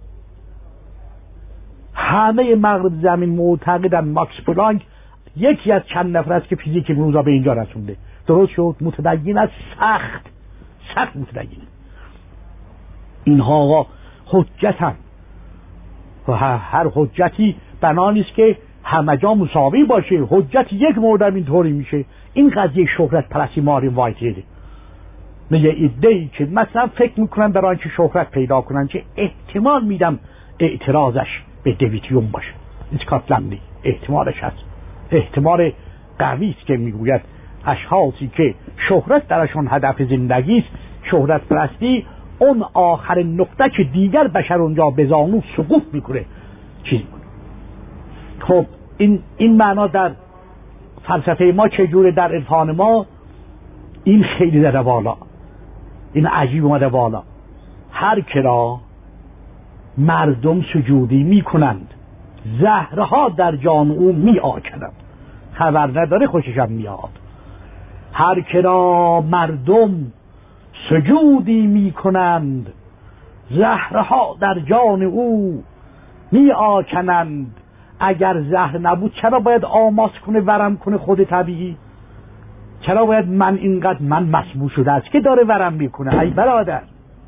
همه مغرب زمین معتقدن ماکس پلانک یکی از چند نفر است که فیزیک امروزا به اینجا رسونده. درست شد، متدین است، سخت متدین. اینها آقا حجتن و هر حجتی بنا نیست که همه جا مساوی باشه. حجت یک مورد اینطوری میشه. این قضیه شهرت پرستی ماری وایتیده. یه ایده‌ای که مثلا فکر میکنن برای اینکه شهرت پیدا کنن که احتمال میدم اعتراضش به دیوید هیوم باشه، اسکاتلندی، احتمالش هست، احتمال قوی است که میگوید اشخاصی که شهرت درشون هدف زندگی است، شهرت پرستی اون آخرین نقطه که دیگر بشر اونجا به زانو سقوط میکنه چیزی بود. خب این معنا در فلسفه ما چجوره، در عرفان ما این خیلی در بالا، این عجیب اومده بالا. هر که را مردم سجودی میکنند زهرها در جان او میآکنند، خبر نداره خوششم میاد. هر که را مردم سجودی میکنند زهرها در جان او میآکنند. اگر زهر نبود چرا باید آماس کنه، ورم کنه خود طبیعی؟ چرا باید من مسموم شده است که داره ورم میکنه؟ ای برادر،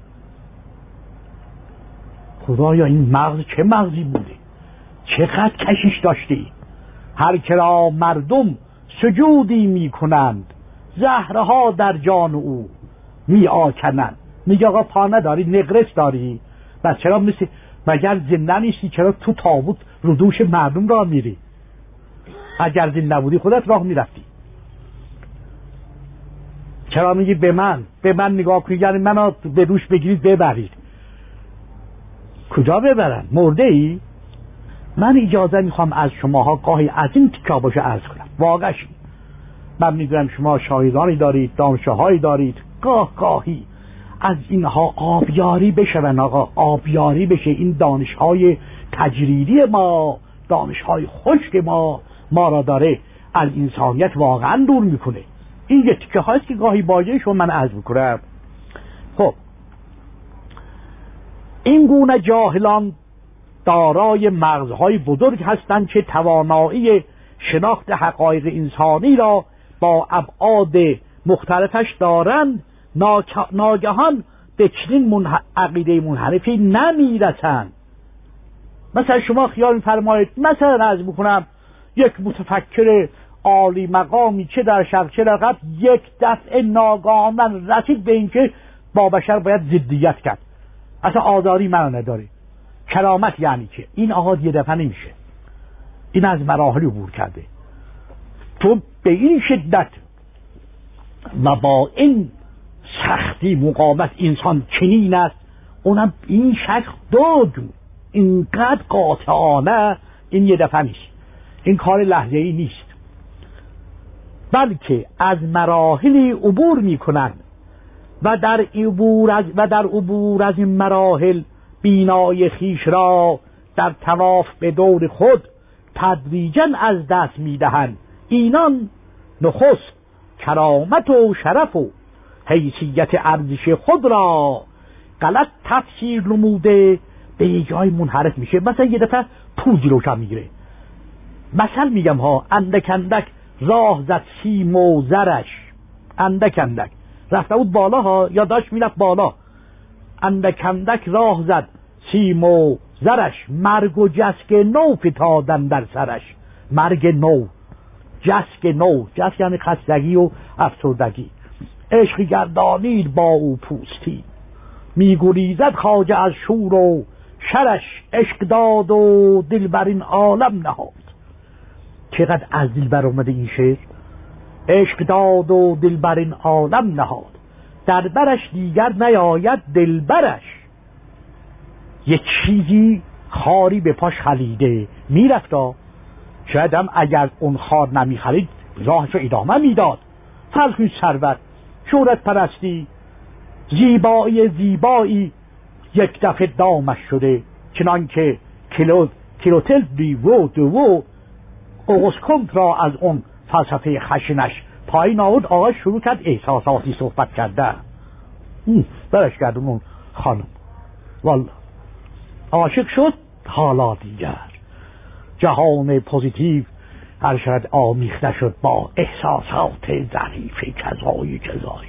خدایا این مغز چه مغزی بوده، چقدر کشش داشته ای. هر که را مردم سجودی میکنند زهرها در جان او میآکنند. میگه آقا پا نداری، نقرس داری، بس چرا مگر زنده نیستی؟ چرا تو تابوت رو دوش مردم راه میری؟ اگر زنده نبودی خودت راه میرفتی. چرا میگی به من نگاه کنید، یعنی منو به دوش بگیرید ببرید؟ کجا ببرن؟ مرده ای؟ من اجازه میخوام از شماها گاهی از این تیکا باشه عرض کنم. واقعش من میدونم شما شاهدانی دارید، دانشهایی دارید، گاهی از اینها آبیاری بشه. آقا آبیاری بشه. این دانشهای تجریدی ما، دانشهای خشک ما را داره از انسانیت واقعا دور میکنه. این یه تیکه هاست که گاهی باجه شما من عرض میکنم. خب این گونه جاهلان دارای مغزهای بزرگ هستند که توانایی شناخت حقایق انسانی را با ابعاد مختلفش دارند. ناگهان به چنین عقیده منحرفی نمیرسند. مثلا شما خیال می‌فرمایید، مثلا عرض میکنم یک متفکر عالی مقامی چه در شرق چه در غرب یک دفعه ناگهانا رسید به اینکه با بشر باید ضدیت کرد، اصلا آزادی منو نداری. کرامت یعنی که این آقا یه دفعه نمیشه، این از مراحل عبور کرده. تو به این شدت و با این سختی مقاومت انسان چنین است، اونم این شخص دو اینقدر قاطعانه، این یه دفعه نیست، این کار لحظه‌ای نیست، بلکه از مراحلی عبور میکنند و در عبور از این مراحل بینای خیش را در طواف به دور خود تدریجاً از دست میدهند. اینان نخست کرامت و شرف و حیثیت ارزش خود را غلط تفسیر نموده به جای منحرف میشه. مثلا یه دفعه پوزی روشن میگیره. مثلا میگم ها، اندک اندک راه زد سیم و زرش، اندک اندک رفته بود بالا ها، یا داشت میرفت بالا، اندک اندک راه زد سیم و زرش، مرگ و جسک نو فتادن در سرش. مرگ نو، جسک نو، جسک یعنی خستگی و افسردگی. عشق گردانید با او پوستی، میگریزد خواجه از شور و شرش. عشق داد و دل بر این عالم نهاد. چقدر از دل بر اومده این شعر. عشق داد و دل بر این عالم نهاد، در برش دیگر نیاید دلبرش. یک چیزی خاری به پاش خلیده میرفتا، شاید هم اگر اون خار نمیخرید راهش رو ادامه میداد. فرقی ثروت، شهرت پرستی، زیبایی یک دفعه دامش شده، چنان که کلوتل دیو دو اوغوسکونت را از اون فلسفه خشنش پایین آورد. آقا شروع کرد احساساتی صحبت کرده، برش کرد اون خانم، والله عاشق شد. حالا دیگر جهان پوزیتیو هر شاید آمیخته شد با احساسات ضعیف کذایی.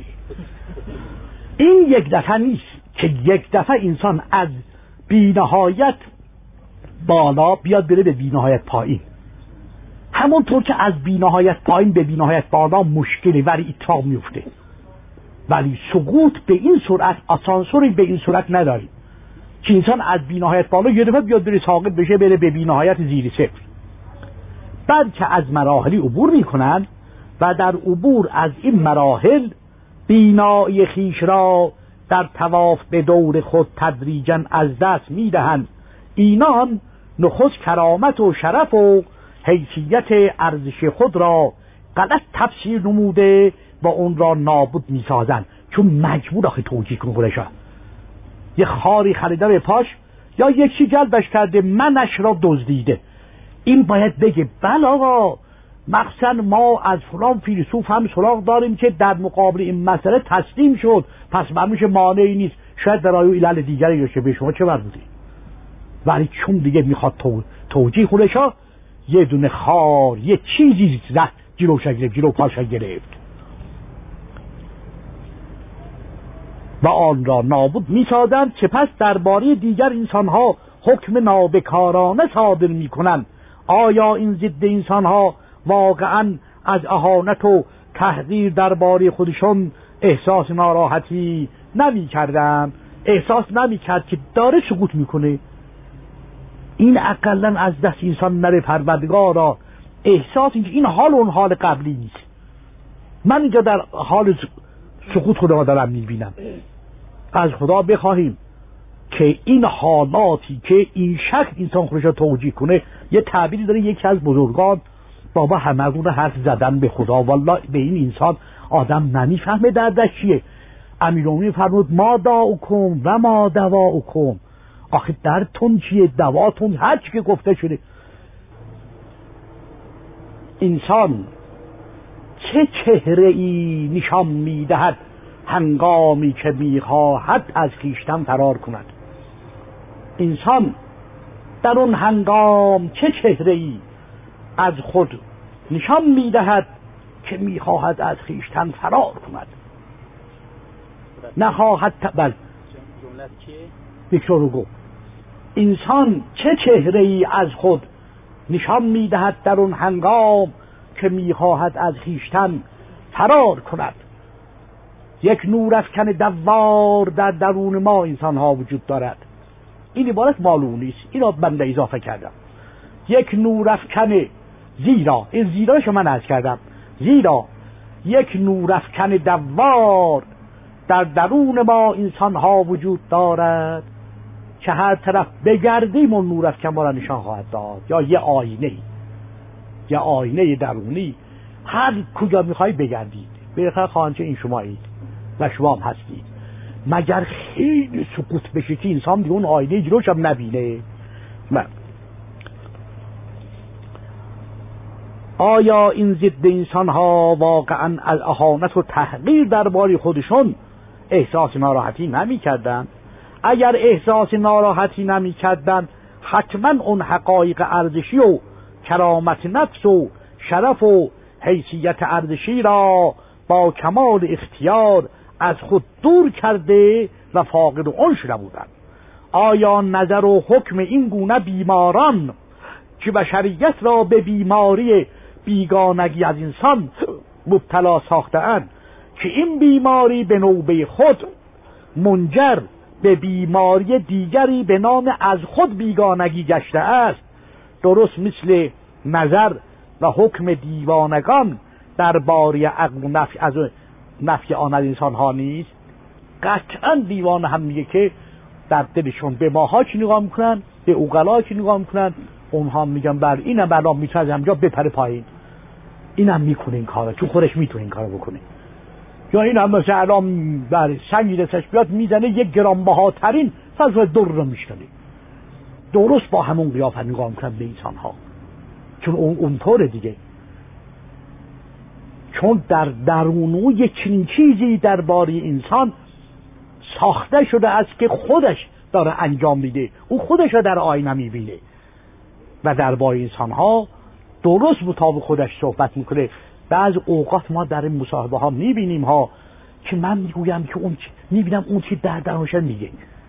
این یک دفعه نیست که یک دفعه انسان از بی‌نهایت بالا بیاد بره به بی‌نهایت پایین. همونطور که از بی‌نهایت پایین به بی‌نهایت بالا مشکلی ولی اتفاق میفته، ولی سقوط به این سرعت، آسانسوری به این صورت نداری که انسان از بی‌نهایت بالا یه دفعه بیاد بره ساقط بشه بره به بی‌نهایت زیر صفر. بلکه از مراحلی عبور میکنند و در عبور از این مراحل بینایی خیش را در طواف به دور خود تدریجاً از دست میدهند. اینان نخست کرامت و شرف و حیثیت ارزش خود را غلط تفسیر نموده و اون را نابود میسازند. چون مجبور آخه توجیه کنه خودشا، یه خاری خریده به پاش یا یکی جلبش کرده منش را دزدیده، این باید بگه بله آقا مخصوصا ما از فلان فیلسوف هم سراغ داریم که در مقابل این مسئله تسلیم شد، پس برمیشه مانعی نیست، شاید در آیو علل دیگری باشه، به شما چه مربوطه؟ ولی چون دیگه میخواد توجیه خودشا، یه دونه خار یه چیزی زد جلو پاش گرفت و آن را نابود می‌سازند. سپس درباره دیگر انسان‌ها حکم نابکارانه صادر می‌کنند. آیا این ضد انسان‌ها واقعاً از اهانت و تحقیر درباره خودشون احساس ناراحتی نمی‌کردند؟ احساس نمی‌کرد که داره سقوط می‌کنه؟ این اقلاً از دست انسان نره پروردگارا احساس این حال اون حال قبلی نیست. من اینجا در حال سقوط خدا دارم می‌بینم. از خدا بخواهیم که این حالاتی که این شکل انسان خودش را توجیه کنه، یه تعبیری داره یکی از بزرگان، بابا همگون حرف زدن به خدا، والله به این انسان آدم نمیفهمه دردش چیه. امیرالمومنین فرمود ما داؤکم و ما دواؤکم، آخه دردتون چیه، دواتون هر چی که گفته شده. انسان چه چهره ای نشان میدهد هنگامی که میخواهد از خویشتن فرار کند؟ انسان در اون هنگام چه چهره ای از خود نشان میدهد که میخواهد از خویشتن فرار کند؟ نخواهد بل جمله انسان چه چهره ای از خود نشان میدهد در اون هنگام که میخواهد از خویشتن فرار کند؟ یک نورافکن دوار در درون ما انسان ها وجود دارد. این عبارت معلوم نیست، این را بنده اضافه کردم. یک نورافکن، زیرا این زیراش من عرض کردم، زیرا یک نورافکن دوار در درون ما انسان ها وجود دارد که هر طرف بگردیم اون نورافکن ما را نشان خواهد داد. یا یه آینه درونی، هر کجا میخوای بگردید بالاخره خانچه این شمایید و شما هم هستید، مگر خیلی سقوط بشه که انسان دیگه اون آینه جلوش هم نبینه. آیا این ضد انسان ها واقعا از اهانت و تحقیر درباره خودشون احساس ناراحتی نمی کردن؟ اگر احساس ناراحتی نمی کردن، حتما اون حقایق ارزشی و کرامت نفس و شرف و حیثیت ارزشی را با کمال اختیار از خود دور کرده و فاقد اون شده بودند. آیا نظر و حکم این گونه بیماران که بشریت را به بیماری بیگانگی از انسان مبتلا ساخته‌اند، که این بیماری به نوبه خود منجر به بیماری دیگری به نام از خود بیگانگی گشته است، درست مثل نظر و حکم دیوانگان درباره عقل و نفی از نفی آن از انسان ها نیست؟ قطعا دیوان هم میگه که در دلشون به ماها چی نگاه میکنن، به اوغلا چی نگاه میکنن، اونها میگن بر اینم برام میتونه از همجا بپره پایین، اینم میکنه این کارو، چون خودش میتونه این کارو بکنه. یا این هم مثلا الان بر سنگی دستش بیاد میزنه 1 گرانبهاترین فضل در رو میشکنه. درست با همون قیافت نگاه میکنن به انسان ها، چون اونطوره دیگه، چون در درونو یک چنین چیزی درباره انسان ساخته شده است که خودش داره انجام میده، او خودش رو در آینه میبینه و درباره انسان ها درست مطابق خودش صحبت میکنه. بعض اوقات ما در این مصاحبه ها میبینیم ها که من میگویم که اون میبینم اون چی در درونش میگه،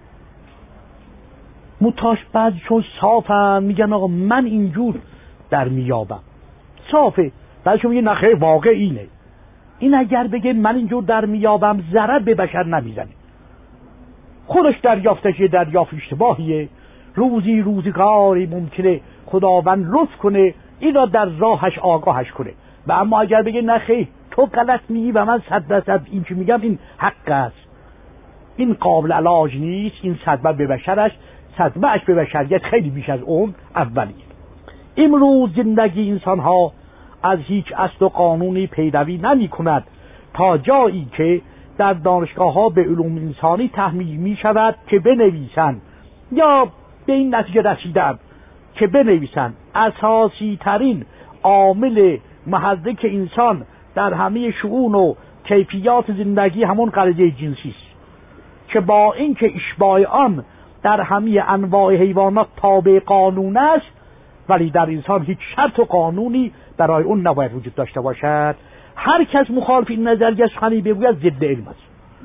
متاش بعض چون صافم میگن آقا من اینجور در میابم، صافه، بعضشون میگه نخیر واقع اینه. این اگر بگه من اینجور در میابم ضرر به بشر نمیزنه، خودش دریافتش یه دریافت اشتباهیه، روزگاری ممکنه خداوند لطف کنه این را در راهش آگاهش کنه. و اما اگر بگه نخیر تو غلط میگی و من 100% این چی میگم این حق است، این قابل علاج نیست. این صدمه به بشرش، صدمهش به بشریت خیلی بیش از اون اولیه. امروز زندگی انسان ها از هیچ اصل و قانونی پیروی نمی کند تا جایی که در دانشگاه ها به علوم انسانی تحمیل می شود که بنویسند، یا به این نتیجه رسیدند که بنویسند اساسی ترین عامل محرک انسان در همه شؤون و کیفیات زندگی همون غریزه جنسی است، که با اینکه اشباع آن در همه انواع حیوانات تابع قانون است، ولی در انسان هیچ شرط و قانونی برای اون نباید وجود داشته باشد. هر کس مخالف این نظریه سخنی بگوید ضد علم است.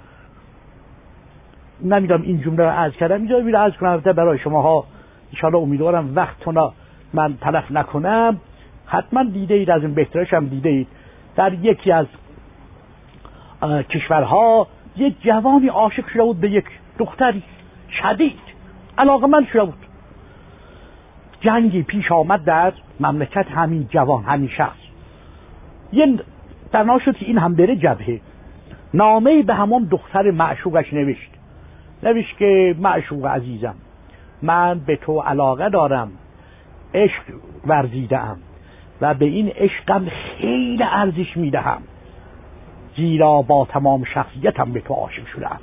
نمیدونم این جمله رو عرض کردم، اینجا میره عرض کنم برای شماها، ان شاءالله امیدوارم وقتتون من تلف نکنم. حتما دیده اید، از این بهترش هم دیده اید، در یکی از کشورها یک جوانی عاشق شده بود به یک دختری، شدید علاقه‌مند شده بود. جنگی پیش آمد در مملکت همین جوان، همین شخص. یه تنها شد که این هم بره جبهه. نامه‌ای به همون دختر معشوقش نوشت که معشوق عزیزم، من به تو علاقه دارم، عشق ورزیده‌ام و به این عشقم خیلی ارزش میدهم، زیرا با تمام شخصیتم به تو عاشق شدم.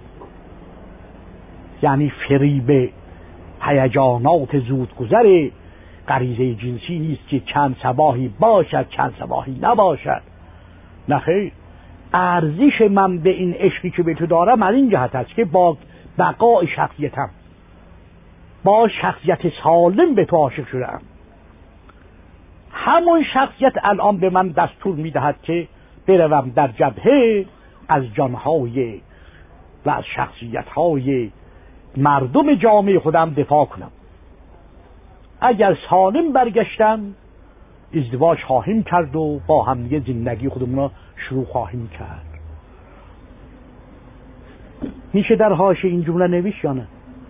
یعنی فریب هیجانات زودگذر غریزه جنسی نیست که چند صباحی باشد چند صباحی نباشد. نه خیر، ارزش من به این عشقی که به تو دارم از این جهت است که با بقای شخصیتم، با شخصیت سالم به تو عاشق شدم. همون شخصیت الان به من دستور میدهد که بروم در جبهه از جانهای و از شخصیتهای مردم جامعه خودم دفاع کنم. اگر سالم برگشتم ازدواج خواهیم کرد و با هم دیگه زندگی خودمون رو شروع خواهیم کرد. میشه در حاشیه این جمله نوشت یا نه؟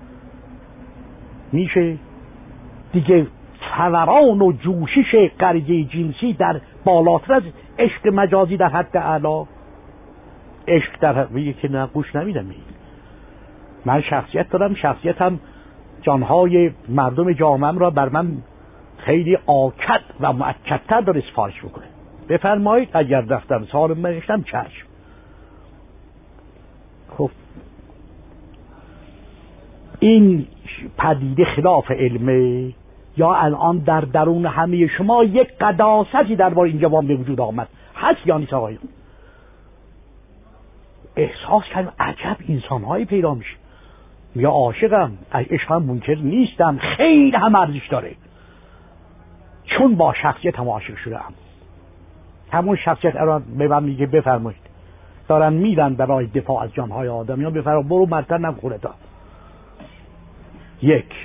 میشه دیگه. فوران و جوشش غریزه جنسی در بالاتر از عشق مجازی در حد اعلا. عشق در میگه که نه، گوش نمیدم. من شخصیت دارم، شخصیتم جانهای مردم جامعه‌ام را بر من خیلی آکد و مؤکدتر داره سفارش بکنه. بفرمایید اگر رفتم سالم برگشتم چشم. خب این پدیده خلاف علمه، یا الان در درون همه شما یک قداستی درباره این جوان به وجود آمد؟ هست یا نیست آقایون؟ احساس کردم عجب انسانهایی پیدا میشه، یا عاشقم، از عشقم منکر نیستم، خیلی هم ارزش داره، چون با شخصیتم عاشق شدم. همون شخصیت الان به من میگه بفرمایید دارن میرن برای دفاع از جانهای آدمیان، بفرمایید برو مرتر نخوره تا. یک،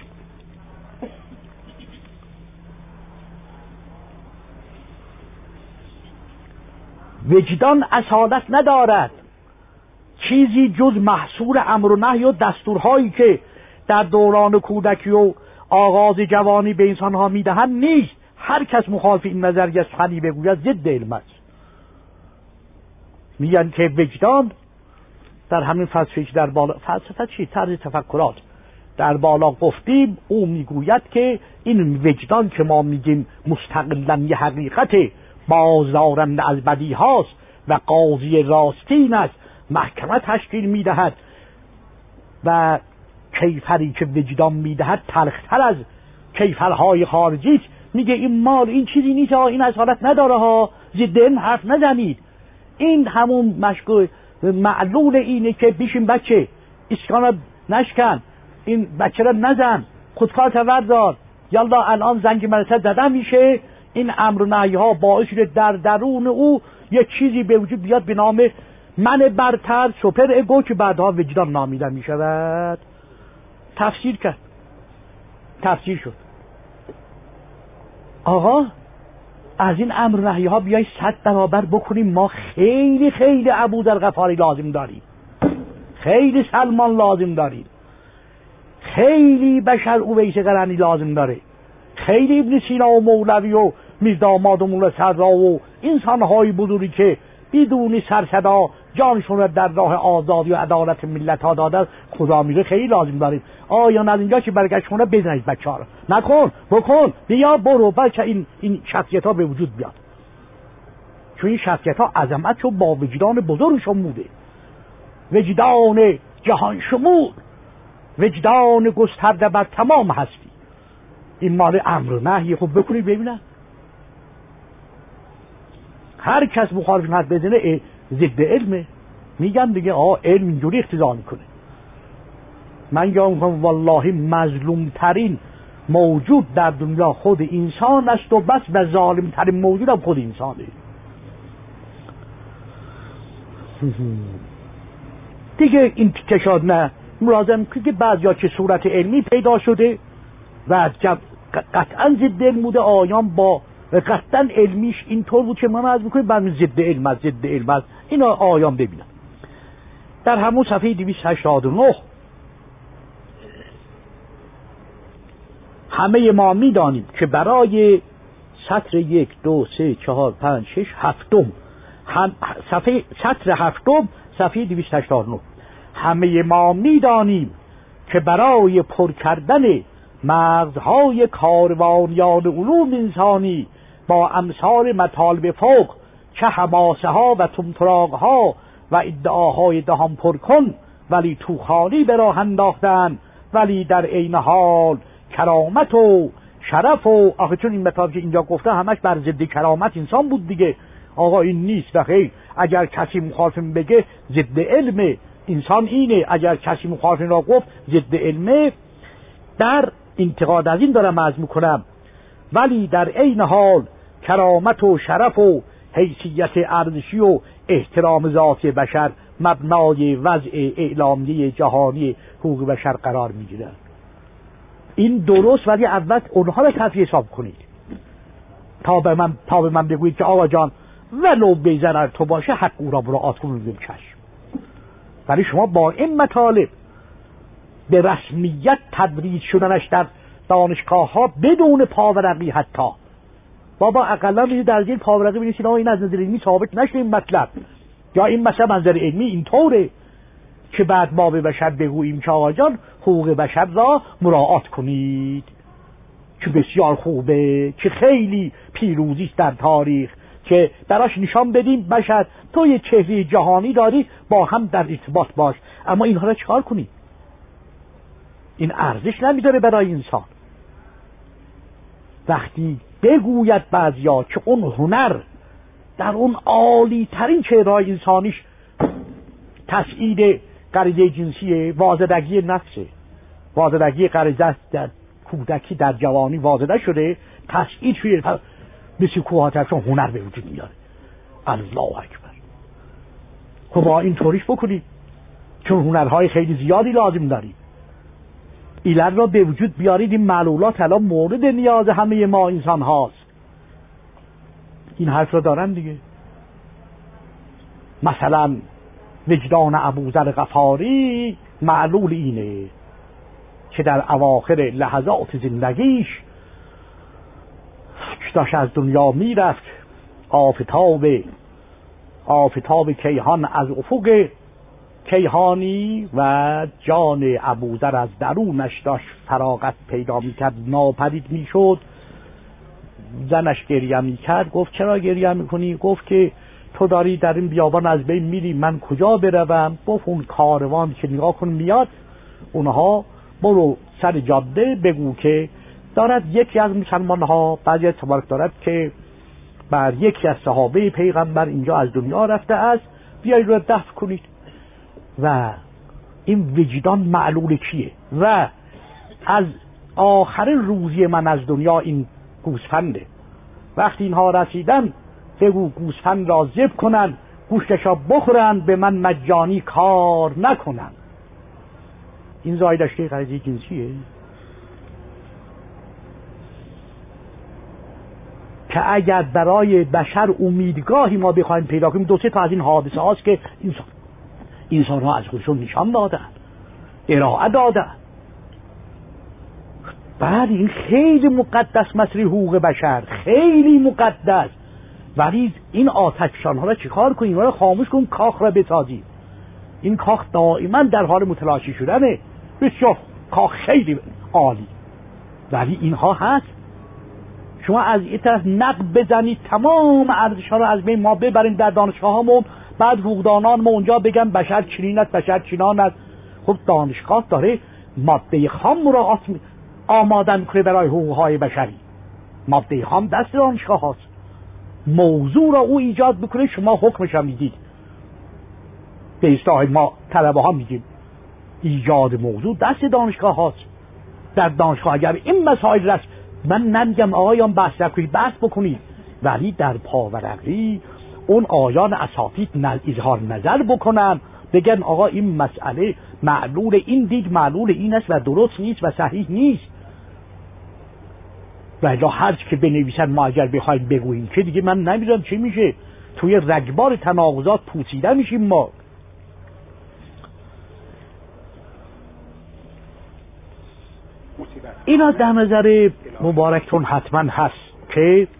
وجدان اصالت ندارد، چیزی جز محصول امر و نهی و دستورهایی که در دوران کودکی و آغاز جوانی به انسانها میدهند نیست. هر کس مخالف این نظریه سخنی بگوید ضد علم است. میگن که وجدان در همین فلسفه در بالا، فلسفه چی؟ طرز تفکرات در بالا گفتیم، او میگوید که این وجدان که ما میگیم مستقلاً یه حقیقت بازدارنده از بدی هاست و قاضی راستین است، محکمه تشکیل میدهد و کیفری که وجدان میدهد تلختر از کیفرهای خارجی است. میگه این مال این چیزی نیست ها، این اصالت نداره ها، ضد علم حرف نزنید. این همون مشکل معلول اینه که بیشین بچه اسکان نشکن، این بچه را نزن، خودکار توردار، یالا الان زنگ مدرسه زدن میشه. این امر و نهی ها باعث شده در درون او یک چیزی به وجود بیاد به نام من برتر، سوپر اگو، که بعدها وجدان نامیده می شود. تفسیر کرد، تفسیر شد. آقا از این امر و نهی ها بیای 100 برابر بکنیم. ما خیلی خیلی ابوذرغفاری لازم داریم، خیلی سلمان لازم داریم، خیلی بشر اویس قرنی لازم داره، خیلی ابن سینا و مولوی و میرداماد و مولا صدرا و انسانهای بزرگی که بدون سرصدا جانشون را در راه آزادی و عدالت ملت ها دادن، خدا میگه خیلی لازم داریم. آیان از اینجا که برگشتونه بزنید بچه ها رو، نکن بکن بیا برو، بچه این شخصیت ها به وجود بیاد. چون این شخصیت ها عظمت رو با وجدان بزرگشون بوده، وجدان جهان شمول، وجدان گسترده بر تمام هستی. این مال امر و نهی. خب بکنید ببینن هر کس مخالف حد بزنه ضد علمه. میگن دیگه علم اینجوری اقتضا میکنه. من یا میگم والله مظلوم ترین موجود در دنیا خود انسان است و بس و ظالم ترین موجود هم خود انسانه. دیگه این تکشاد نه ملازم که بعضیا که صورت علمی پیدا شده و قطعا ضد علم بوده، آیان با قطعا علمیش اینطور بود که من عرض میکنم برمی ضد علم است، ضد علم است. اینا آیان ببینم در همون صفحه 289 همه ما میدانیم که برای سطر 1 2 3 4 5 6 هفتم سطر هفتم صفحه 289 همه ما میدانیم که برای پر کردن مغزهای کاروانیان علوم انسانی با امثال مطالب فوق چه حماسه ها و طمطراق ها و ادعاهای دهان پر کن ولی تو خالی به راه انداختن، ولی در عین حال کرامت و شرف و آخه چون این مطالب که اینجا گفته همش بر ضد کرامت انسان بود دیگه. آقا این نیست خیر. اگر کسی مخالف بگه ضد علم انسان اینه، اگر کسی مخالف را گفت ضد علمه. در انتقاد از این دارم عرض میکنم ولی در عین حال کرامت و شرف و حیثیت ارزشی و احترام ذات بشر مبنای وضع اعلامیه جهانی حقوق بشر قرار میگیره. این درست، ولی اول اونها را کافی حساب کنید تا به من بگویید که آقا جان ولو به ضرر تو باشه حق او را مراعات کنید. چشم. ولی شما با این مطالب به رسمیت تدریج شدنش در دانشگاه ها بدون پاورقی، حتی بابا اقلا میشه درجه پاورقی بنویسید این از نظر علمی ثابت نشده این مطلب، یا این مثلا نظر علمی اینطوره که بعد ما به بشر بگوییم که آقا جان حقوق بشر را مراعات کنید، که بسیار خوبه، که خیلی پیروزی است در تاریخ که براش نشان بدیم بشر تو یه چهره جهانی داری، با هم در ارتباط باش. اما اینها را چکار کنید؟ این ارزش نمیداره برای انسان. وقتی بگوید بعضیا که اون هنر در اون عالی ترین چهره‌های انسانیش تسعید غریزه جنسی، وازدگی نفسه، وازدگی غریزه در کودکی در جوانی وازده شده، تسعید شده مثل کوهاترشون هنر به وجود میاره. الله اکبر. خب با این طوریش بکنید، چون هنرهای خیلی زیادی لازم دارید. ایلر را به وجود بیارید. این معلولات الان مورد نیاز همه ما انسان هاست. این حرف را دارن دیگه. مثلا وجدان ابوذر غفاری معلول اینه که در اواخر لحظات زندگیش داشت از دنیا میرفت، آفتاب کیهان از افق کیهانی و جان ابوذر از درونش داشت فراغت پیدا میکرد، ناپدید میشد. زنش گریه میکرد. گفت چرا گریه میکنی؟ گفت که تو داری در این بیابان از بین میری، من کجا بروم؟ گفت اون کاروان که نگاه کن میاد، اونها برو سر جاده بگو که دارد یکی از مسلمان ها بعضی تبارک دارد که بر یکی از صحابه پیغمبر اینجا از دنیا رفته است، بیایید رو دفن کنید. و این وجدان معلول کیه؟ و از آخرین روزی من از دنیا این گوسفنده. وقتی اینها رسیدن بگو گوسفند را ذبح کنن، گوشتش را بخورن، به من مجانی کار نکنن. این زایدشته غریزه جنسیه که اگر برای بشر امیدگاهی ما بخوایم پیدا کنیم، دو سه تا از این حادثه هاست که انسان ها از خودشون نشان دادن، ارائه دادن. بعد این خیلی مقدس مسئله حقوق بشر، خیلی مقدس. ولی این آتشفشان‌ها را چیکار کنیم؟ اینا را خاموش کن، کاخ را بسازیم. این کاخ دائما در حال متلاشی شدنه. بسیار کاخ خیلی عالی، ولی اینها هست. شما از این طرف نقب بزنید تمام ارزش‌ها رو از بین، ما ببریم در دانشگاه‌هامون، بعد حقوقدانان ما اونجا بگن بشر چنین است، بشر چنان است. خب دانشگاه داره ماده خام رو آماده می‌کنه برای حقوق‌های بشری. ماده خام دست دانشگاه هاست، موضوع را او ایجاد بکنه، شما حکمش هم میدید. به اصطلاح ما طلبه ها میگیم ایجاد موضوع دست دانشگاه هاست. در دانشگاه اگر این مسائل رست، من نمیگم آقایان بحث نکنید، بحث بکنید، ولی در پاورقی اون آیان اساتید اظهار نظر بکنن، بگن آقا این مسئله معلول این دید، معلول این است و درست نیست و صحیح نیست. و هر چی که بنویسن ما اگر بخوایم بگوییم که دیگه من نمیدونم چی میشه، توی رگبار تناقضات پوسیده میشیم ما. اینا در نظر مبارکتون حتما هست که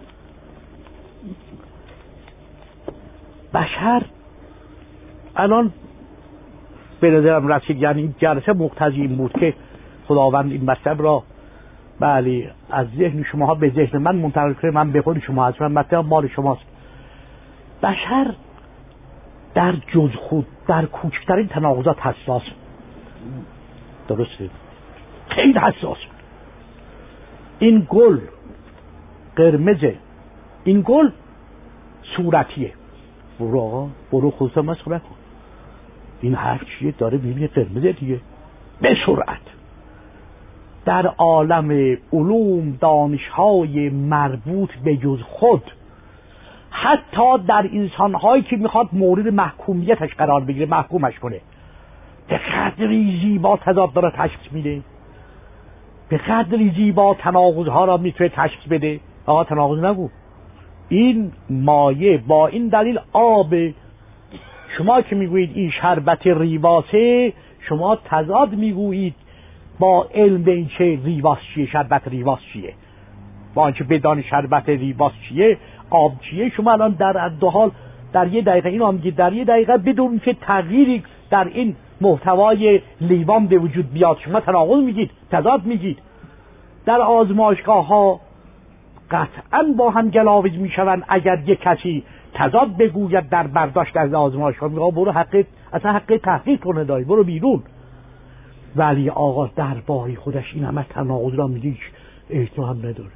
بشر الان به نظرم رسید، یعنی این جلسه مقتضی این بود که خداوند این مطلب را بله از ذهن شماها به ذهن من منتقل کنه، من به خود شما هستم، مطلب مال شماست. بشر در جز خود در کوچکترین تناقضات حساس، درسته؟ خیلی حساس. این گل قرمزه، این گل صورتیه، برو خودت مسخره کن، این هر چیه داره میبینه قرمزه دیگه. به سرعت در عالم علوم دانش‌های مربوط به جز خود، حتی در انسان‌هایی که میخواد مورد محکومیتش قرار بگیره، محکومش کنه، به قدری زیبا تضاد داره تشخیص میده، به قدری زیبا تناقض‌ها را میتونه تشخیص بده. آقا تناقض نگو، این مایه با این دلیل آب، شما که میگویید این شربت ریواسه، شما تضاد میگویید با علم به این چه ریواس چیه، شربت ریواس چیه، با اینکه بدان شربت ریواس چیه، آب چیه، شما الان در دو حال در یه دقیقه اینو میگید، در یه دقیقه بدون که تغییری در این محتوای لیوان به وجود بیاد شما تناقض میگید، تضاد میگید. در آزمایشگاه ها قطعا با هم گلاویز میشوند اگر یک کسی تضاد بگوید در برداشت از آزمایشگاه، میگه برو اصلا حق تحقیق کنه داری، برو بیرون. ولی آقا در باری خودش این همه تناقض را میگه، احتمال هم نداره.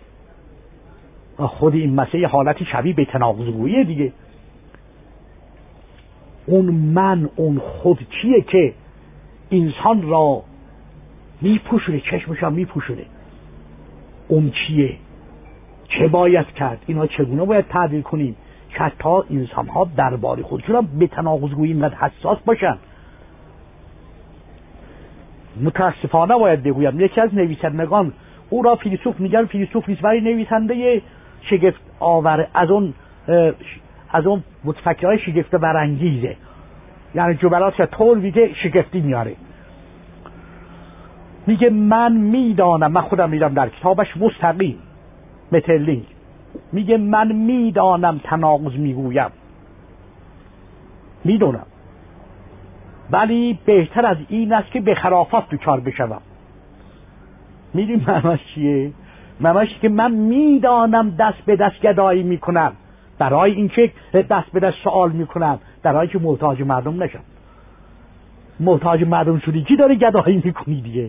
خود این مسئله حالتی شبیه به تناقض گوییه دیگه. اون من، اون خود چیه که انسان را میپوشونه، چشمش هم میپوشونه، اون چیه، چه باید کرد، اینا چگونه باید تعبیر کنیم که تا انسان ها درباره خودشون هم به تناقض گویی اینقدر حساس باشن. متاسفانه باید بگویم یکی از نویسندگان، او را فیلسوف میگن، فیلسوف نیست ولی نویسنده شگفت آور، از اون متفکرهای شگفت برانگیزه، یعنی جملات طور میگه شگفتی میاره. میگه من میدانم، من خودم میدم در کتابش مستقیم متلینگ، میگه من میدانم تناقض میگویم، میدونم، ولی بهتر از این است که به خرافات دچار بشوم. میدونی معناش چیه؟ معناش که من میدانم دست به دست گدایی میکنم، برای اینکه دست به دست سوال میکنم، برای که محتاج مردم نشم. محتاج مردم شدی کی داره گدایی میکنی دیگه؟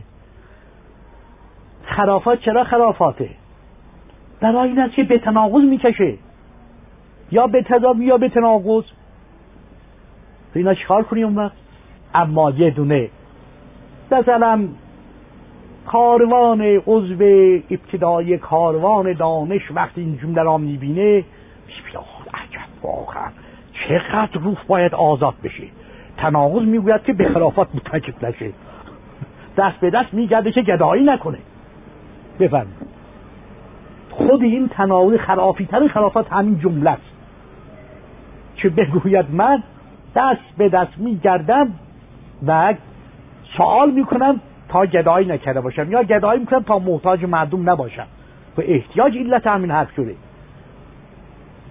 خرافات چرا خرافاته؟ برای این است که به تناقض میکشه، یا به تضاد یا به تناقض. اینا چیکار کنیم اون وقت؟ اما یه دونه مثلا کاروان عضو ابتدای کاروان دانش وقتی این جمله را میبینه، عجب واقعا چقدر روح باید آزاد بشه. تناقض میگوید که به خرافات متکف نشه، دست به دست میگرده که گدایی نکنه. بفهم خود این تناقض خرافی ترین خرافات همین جمله است که بگوید من دست به دست میگردم و سوال میکنم تا گدایی نکرده باشم، یا گدایی میکنم تا محتاج مردم نباشم، و احتیاج علت همین حرف شده.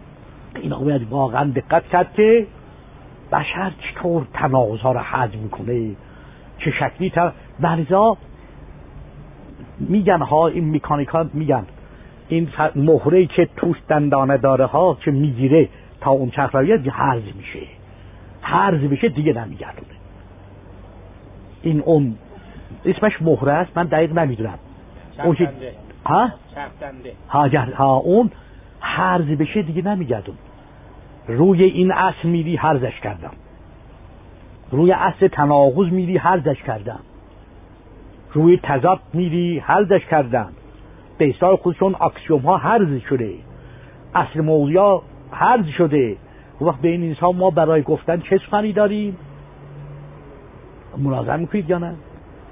اینا باید واقعا دقت کرد که بشر چطور تناقض‌ها رو هضم میکنه، چه شکلی برزا میگن ها، این مکانیکا میگن این مهره‌ای که توش دندانه داره ها که میگیره تا اون چرخ رو بیاد هرز میشه دیگه نمیگردونه. این اون اسمش مهره است، من دقیق نمیدونم. اون که ها اون هرز بشه دیگه نمیگردون. روی این اصل میری هرزش کردم، روی اصل تناقض میری هرزش کردم، روی تضاد میری هرزش کردم. به اصطلاح خودشون اکسیوم ها هرز شده، اصل موضوع هرز شده. وقت به این انسان ما برای گفتن چه سخنی داریم؟ ملاحظه میکنید یا نه؟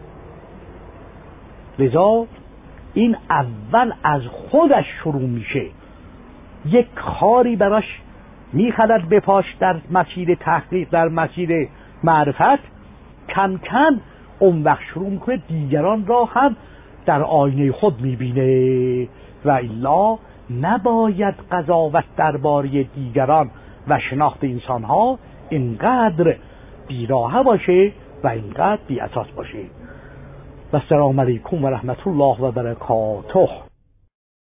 لذا این اول از خودش شروع میشه، یک خاری براش میخلد بپاش در مسیر تحقیق، در مسیر معرفت. کم کم اون وقت شروع میکنه دیگران را هم در آینه خود میبینه و الا نباید قضاوت درباره دیگران و شناخت انسانها اینقدر بیراهه باشه و اینقدر بی اساس باشه. و السلام علیکم و رحمت الله و برکاته.